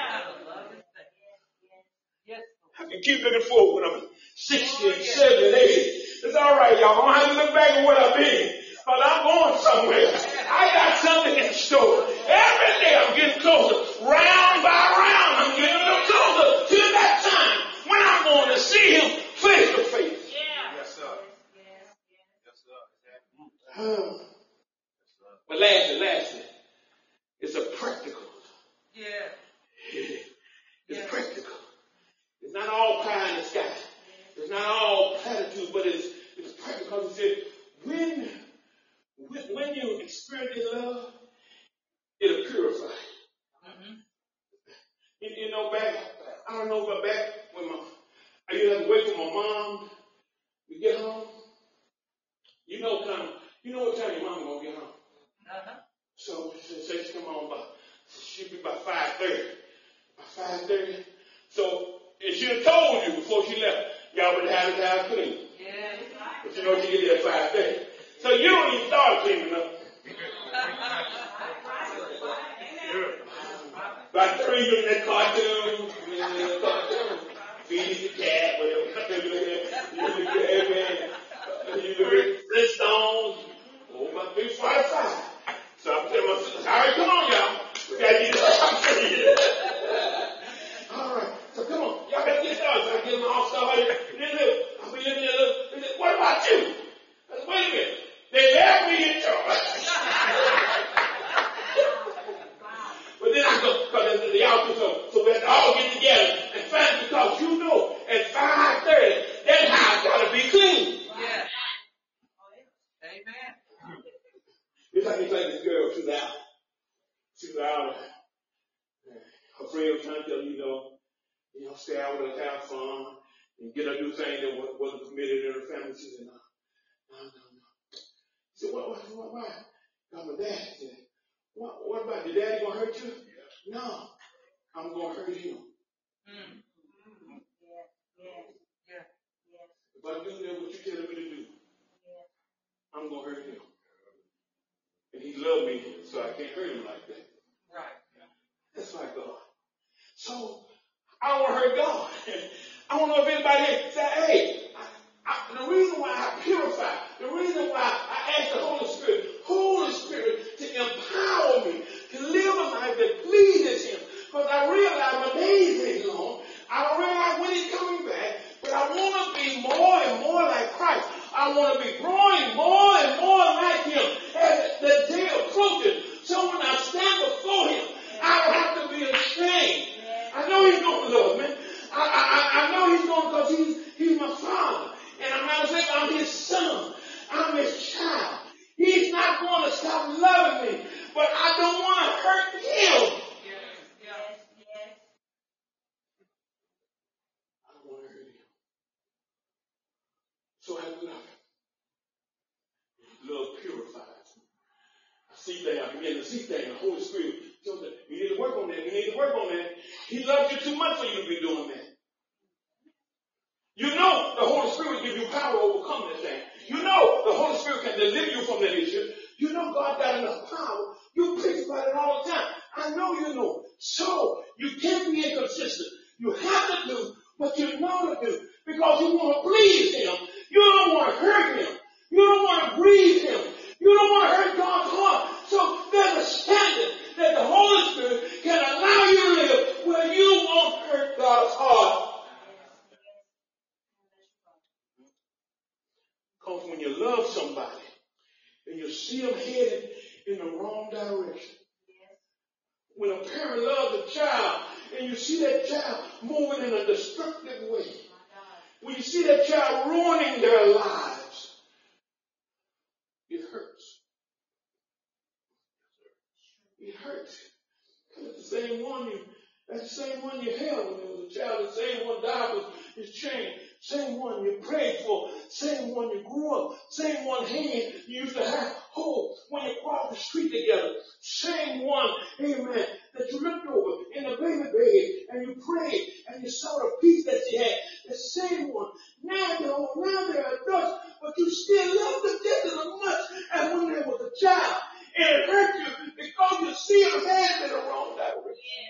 [SPEAKER 3] Yeah. I can keep looking forward when I'm sixty and seventy and eighty. It's all right, y'all. I don't have to look back at what I've been. But I'm going somewhere. I got something in store. Every day I'm getting closer. Round by round, I'm getting a little closer to that time when I'm going to see Him face to face.
[SPEAKER 2] Yeah. Yes, sir. Yes, sir.
[SPEAKER 3] Uh, but lastly, lastly, it's a practical.
[SPEAKER 1] Yeah.
[SPEAKER 3] It's
[SPEAKER 1] yeah.
[SPEAKER 3] practical. It's not all pie in the sky. It's not all platitudes, but it's, it's practical. He said, when When, when you experience His love, it'll purify you. Mm-hmm. you. You know, back, I don't know, but back when my, I used to have to wait for my mom to get home. You know, kind of, you know what time your mom gonna get home. Uh-huh. So she said she come home by, she'd be about five thirty. By five thirty. So if she'd have told you before she left, y'all would have had the house clean. Yeah. But you know she get there at five thirty. So you don't even start cleaning up. By three, you're in that cartoon, feeding the cat, whatever. You look at Flintstones. Oh, about three forty-five. So I'm telling my sisters, all right, come on, y'all. We got to get started. All right, so come on. Y'all got to get started. So I get them all started. I'll be looking at them. What about you? I said, wait a minute. They left me in charge. But then I go, because the, the altar, so, so we have to all get together and find, because you know, at five thirty, that house got to be clean.
[SPEAKER 1] Yeah. Amen.
[SPEAKER 3] It's like it's like this girl, she's out. She's out. Her friend was trying to tell me, you know, you know, stay out with her, have fun, and get her to do things that wasn't permitted in her family. She said, no, no, no, no. He said, what, what, what, why? Because my dad said, what, what about your daddy going to hurt you? Yeah. No, I'm going to hurt him. Mm. Mm-hmm. Yeah, yeah, yeah, yeah. If I do that, what you telling me to do, yeah. I'm going to hurt him. And he loved me, so I can't hurt him like that. Right. That's my God. So, I don't want to hurt God. I don't know if anybody here say, hey, I, I, the reason why I purify, the reason why I ask the Holy Spirit, Holy Spirit, to empower me to live a life that pleases Him. Because I realize my days ain't long. I don't realize when He's coming back, but I want to be more and more like Christ. I want to be growing more and more like Him as the day approaches. So when I stand before Him, I don't have to be ashamed. I know He's going to love me. I, I, I know He's going to, because he's, he's my Father. And I'm not saying I'm His son. I'm His child. He's not going to stop loving me. But I don't want to hurt Him. love purifies me. I see things, I begin to see things. The Holy Spirit tells me, you need to work on that. You need to work on that. He loves you too much for you to be doing that. You know the Holy Spirit will give you power to overcome that thing. You know the Holy Spirit can deliver you from that issue. You know God got enough power. You preach about it all the time. I know you know. So you can't be inconsistent. You have to do what you know to do because you want to please Him. You don't want to hurt Him. You don't want to grieve Him. You don't want to hurt God's heart. So there's a standard that the Holy Spirit can allow you to live where you won't hurt God's heart. Because when you love somebody and you see them headed in the wrong direction, when a parent loves a child and you see that child moving in a destructive way, when you see that child ruining their lives, it hurts. It hurts. It's the same one you, that's the same one you held when you was a child, the same one died was his chain, same one you prayed for, same one you grew up, same one hand you used to have hold when you crossed the street together, same one, amen, that you looked over in the baby bed and you prayed and you saw the peace that you had, the same one. Now they're all, now they're adults, but you still love them just as much as when they was a child. And it hurt you because you see them headed in the wrong direction.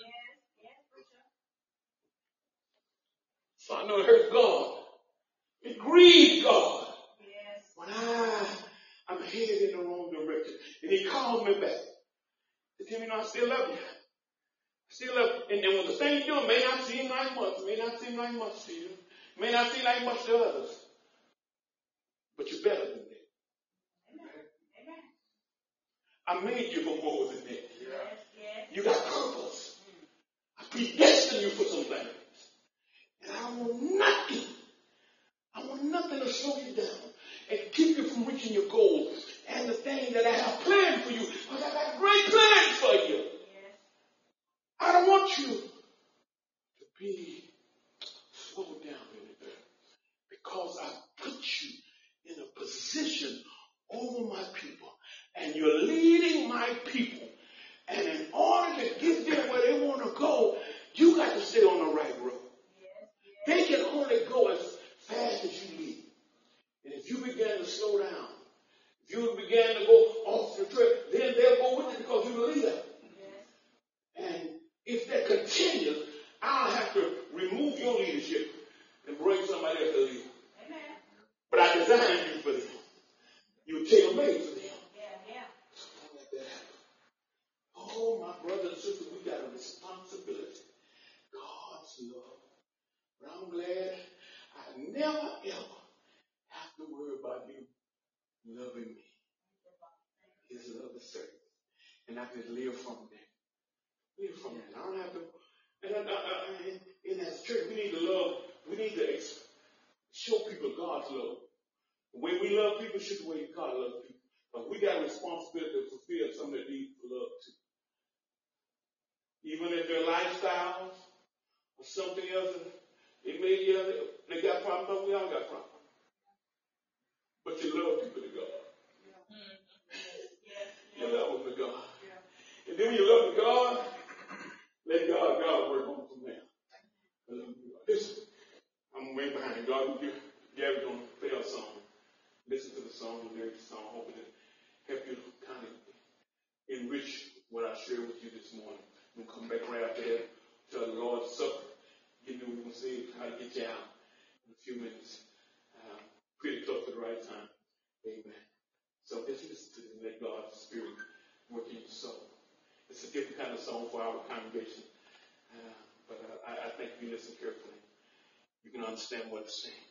[SPEAKER 3] So I know it hurts God. It grieves God. Yes. When I, I'm headed in the wrong direction. And He called me back. He tell me, no, I still love you. I still love you. And then when the thing you do may not seem like much, may not seem like much to you, may not seem like much to others, but you're better than that. Amen. I made you for more than that. Yes, yes. You got purpose. I predestined you for some things. And I want nothing. I want nothing to slow you down and keep you from reaching your goal and the thing that I have planned for you. Because I got great plans for you. Yes. I don't want you to be slowed down anymore because I put you in a position over my people. And you're leading my people. And in order to get them where they want to go, you got to stay on the right road. They can only go as fast as you lead. And if you begin to slow down, if you begin to go off the trail, then they'll go with you because you're the leader. Yes. And if that continues, I'll have to remove your leadership and bring somebody else to lead. Amen. But I designed you for them. You were tailor-made for them. Yeah, yeah. Something like that happen. Oh, my brothers and sisters, we got a responsibility. God's love. But I'm glad I never, ever have to worry about you loving me. His love is certain. And I can live from that. Live from that. I don't have to. And I, I, I, in that church, we need to love. We need to ex- show people God's love. The way we love people should be the way God loves people. But we got a responsibility to fulfill some of that need for love too. Even if their lifestyles or something else. They may yeah, they got problems, but we all got problems. But you love people to God. Yeah. You love them to God. Yeah. And then when you love to God, let God, God work on from there. Listen, I'm way behind God. Gary's going to play a song. Listen to the song, the lyrics of the song. Hoping to help you kind of enrich what I shared with you this morning. We'll come back right after that to the Lord's Supper. You know, we're going to see how to get you out in a few minutes. Uh, pretty close to the right time. Amen. So just listen to this. Let God's Spirit work in your soul. It's a different kind of song for our congregation. Uh, but uh, I, I think if you listen carefully, you can understand what it's saying.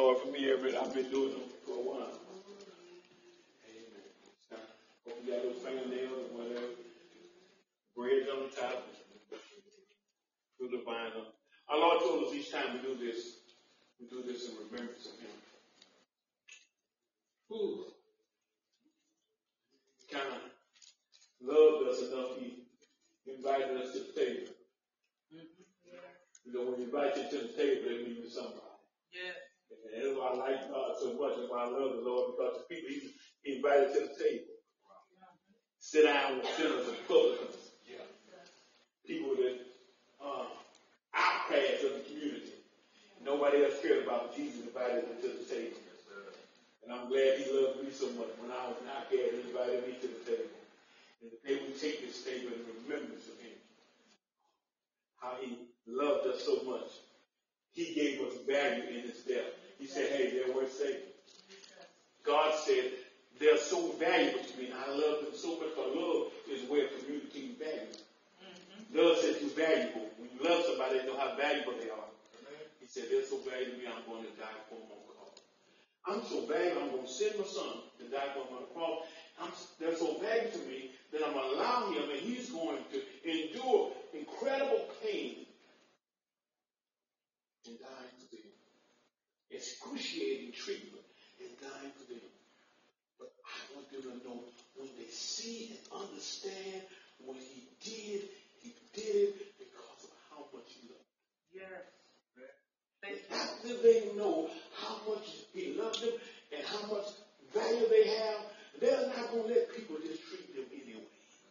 [SPEAKER 3] Lord for me every I've been doing them for a while. Amen. Hope you got those fingernails or whatever. Bread on the top. Through the vine. Our Lord told us each time we do this, we do this in remembrance of Him. Who kind of loved us enough, He invited us to the table. You know, when He invites you to the table, it means you're somebody. Yeah. And that's why I like God so much. That's why I love the Lord, because the people He, he invited to the table. Sit down with sinners and publicans. Yeah. People that uh, outcasts of the community. Nobody else cared about Jesus invited them to the table. And I'm glad He loved me so much. When I was an outcast, He invited me to the table. And today we take this table in remembrance of Him. How He loved us so much. He gave us value in His death. He said, hey, they're worth saving. God said, they're so valuable to me. And I love them so much. Because love is a way of communicating value. Mm-hmm. Love says you're valuable. When you love somebody, they know how valuable they are. He said, they're so valuable to me, I'm going to die for them on the cross. I'm so valuable, I'm going to send my son to die for them on the cross. I'm, they're so valuable to me that I'm going to allow him, and he's going to endure incredible pain in dying for them. Excruciating treatment in dying for them. But I want them to know when they see and understand what he did, he did it because of how much he loved them. Yes. After they know how much he loved them and how much value they have, they're not going to let people just treat them anyway.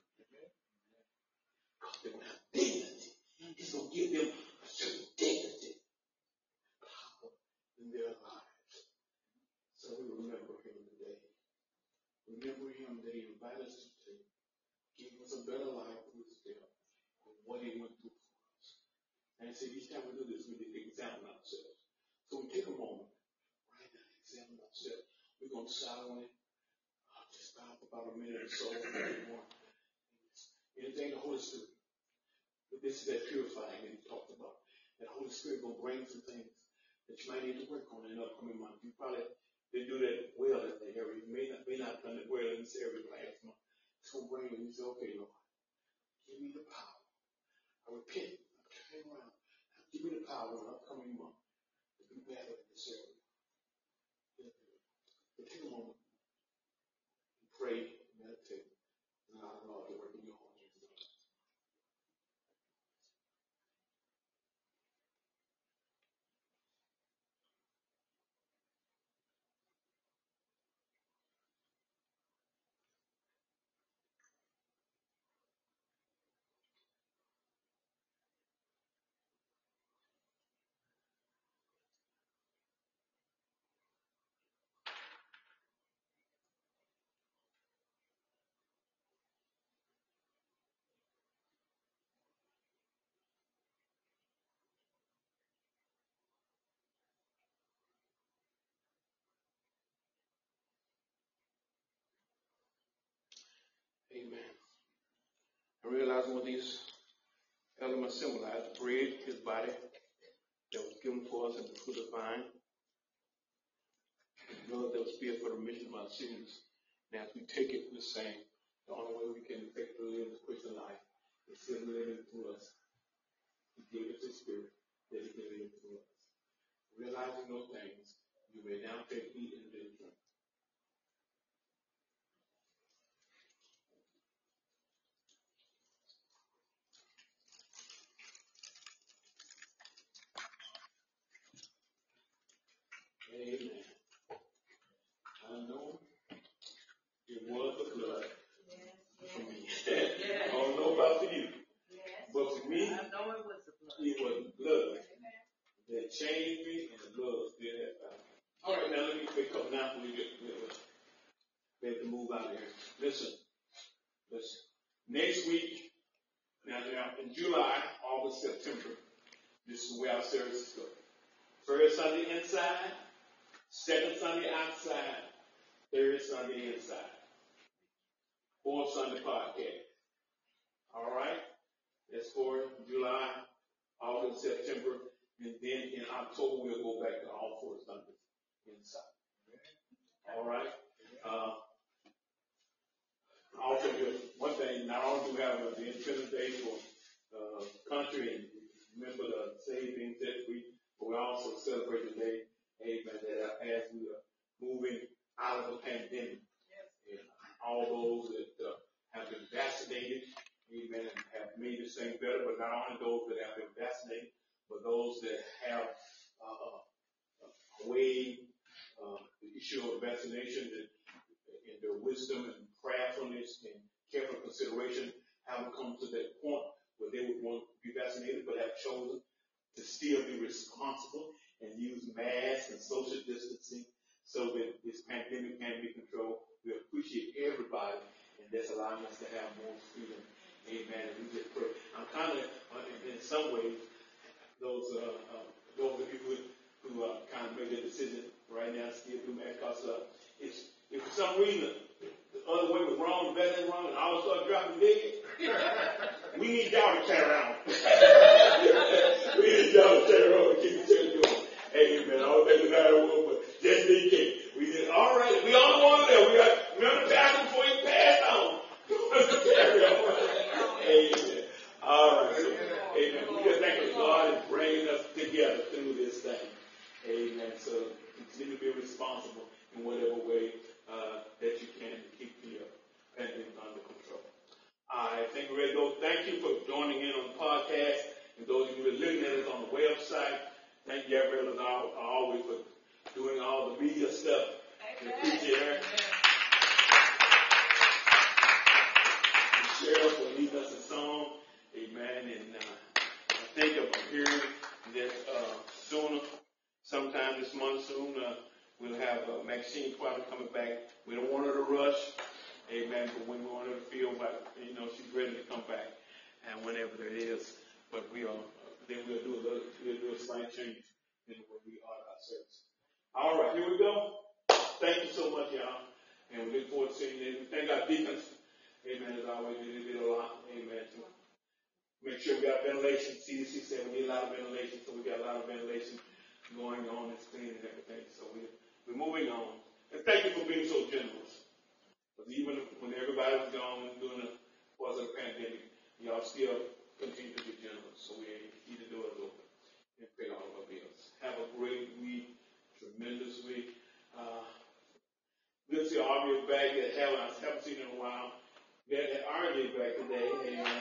[SPEAKER 3] Because they're going to have dignity. He's going to give them a certain dignity, power in their lives. So we remember him today. Remember him that he invited us to take, gave us a better life through his death and what he went through for us. And I said, each time we do this, we need to examine ourselves. So we take a moment, right now, examine ourselves. We're going to silently uh, just stop about a minute or so. Anything the Holy Spirit. This is that purifying that he talked about. That Holy Spirit will bring some things that you might need to work on in the upcoming month. You probably didn't do that well in the area. You may not, may not have done it well in this area last month. It's going to bring you and you say, okay, Lord, give me the power. I repent. I'm turning around. Now, give me the power in the upcoming month to be better in this area. But take a moment and pray and meditate and allow the Lord to work in your heart. Amen. I realize what these elements symbolize. Bread, his body, that was given for us in the fruit of the vine. Blood that was spilled for the remission of our sins. And as we take it, we're saying the only way we can effectively live the Christian life is Him living through us. He gave us His Spirit that He can live through us. Realizing those things, you may now take, eat, and drink. Amen. I know it was the blood for me. I don't know about for you, but for me, I know it was the blood. It was the blood that changed me, and the blood was still that power. All right, now let me pick up now. We get we have to move out of here. Listen, listen. Next week, now, now in July, August, September, this is where our services go. First Sunday inside, second Sunday outside, third Sunday inside. Fourth Sunday podcast. All right? That's for July, August, September, and then in October we'll go back to all four Sundays. inside. All right. Uh, also, just one thing, not only do we have the Independence Day for uh, country and remember the savings that we, but we also celebrate the day, amen, that as we are moving out of the pandemic, and all those that uh, have been vaccinated, amen, and have made this thing better, but not only those that have been vaccinated, but those that have uh, weighed uh, the issue of vaccination and, and their wisdom and prayerfulness and careful consideration haven't come to that point where they would want to be vaccinated, but have chosen to still be responsible and use masks and social distancing so that this pandemic can be controlled. We appreciate everybody, and that's allowing us to have more freedom. Amen. And we just pray. I'm kind of, uh, in some ways, those uh, uh, those of you who, who uh, kind of made a decision right now still do that because uh, it's, if for some reason the other way was wrong, the better than wrong, and all started dropping dead, we need y'all to carry around. We need y'all to carry around and keep the church going. Amen. I don't think it's not a one, but just in case. We did, all right, we all want there. We got, remember the pastor before he passed on. Carry on. Amen. All right. Amen. We just thank God is bringing us together through this thing. Amen. So continue to be responsible in whatever way uh, that you can to keep the uh, pandemic under control. I think we're ready to go. Thank you for joining in on the podcast. And those of you who are looking at us on the website, thank you, Gabrielle, as always, for doing all the media stuff. We appreciate her. Cheryl for leading us a song. Amen. And uh, I think I'm hearing that uh, sooner, sometime this month soon, uh, we'll have uh, Maxine probably coming back. We don't want her to rush. Amen. But when we want her to feel like, you know, she's ready to come back. And whenever it is. But we are, uh, then we'll do a little, we'll do a slight change in where we are our service. All right, here we go. Thank you so much, y'all. And we look forward to seeing you. We thank our deacons. Amen. As always, they did a lot. Amen. To make sure we got ventilation. C D C said we need a lot of ventilation, so we got a lot of ventilation going on. It's clean and everything. So we, we're moving on. And thank you for being so generous. Because even when everybody was gone during the course of the pandemic, y'all still continue to be generous. So we keep the doors open and pay all of our bills. Have a great week. Tremendous week. Uh, good to see all of you back that haven't, haven't seen in a while. We had R J back today. Amen.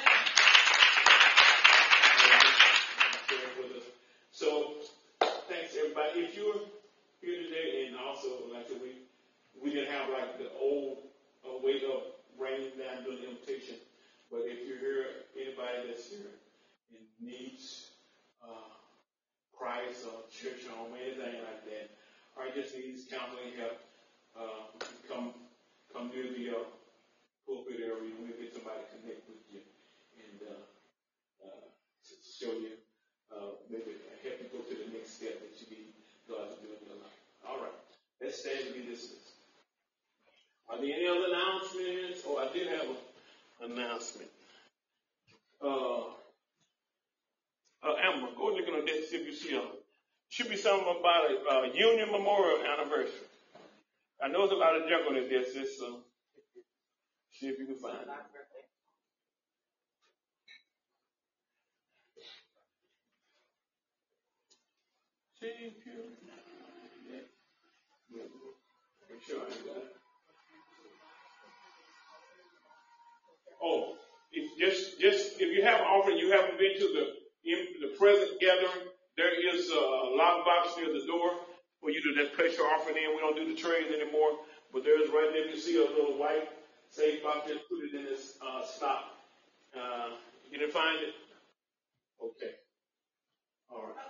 [SPEAKER 3] With us. So, thanks everybody. If you're here today, and also, like I said, we, we didn't have like the old uh, way of bringing down doing the invitation. But if you're here, anybody that's here and needs uh, Christ or church home, anything like that, or just needs counseling help, uh, come come near the uh, pulpit area, and we'll get somebody to connect with you and uh, uh, show you, uh, maybe help you go to the next step that you need God to do in your life. All right, let's stand and be dismissed. Are there any other announcements? Oh, I did have an announcement. Uh, uh, Amber, go looking on that, see if you see them. Should be something about a uh, Union Memorial anniversary. I know there's a lot of junk on this, this, so see if you can find it. See if you, yeah. Make sure I ain't got it. Oh, if just, just, if you have an offering, you haven't been to the, in, the present gathering, there is a lock box near the door for you to just place your offering in. We don't do the trays anymore, but there is right there. If you see a little white safe box, just put it in this uh, slot. Uh, you didn't find it? Okay. All right.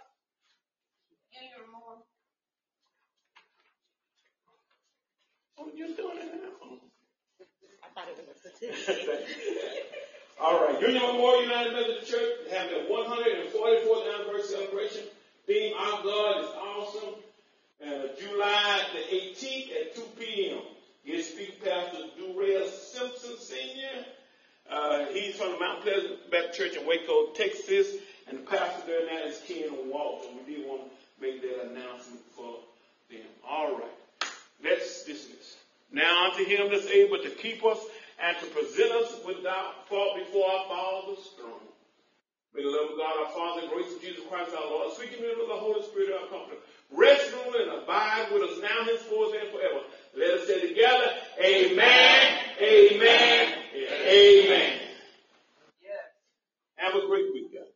[SPEAKER 3] Oh, you're doing it now.
[SPEAKER 1] I thought it was a certificate.
[SPEAKER 3] All right. Union Memorial United Methodist Church having their one hundred forty-fourth anniversary celebration. Theme, Our God is Awesome. Uh, July the eighteenth at two p.m. Guest speaker Pastor Durrell Simpson Senior Uh, he's from the Mount Pleasant Baptist Church in Waco, Texas. And the pastor there now is Ken Walton. We did want to make that announcement for them. to him that's able to keep us and to present us without fault before our Father's throne. May the love of God, our Father, and grace of Jesus Christ, our Lord, sweet communion of the Holy Spirit, our Comforter, rest, rule, and abide with us now, henceforth, and forever. Let us say together, amen, amen, amen. Have a great week, guys.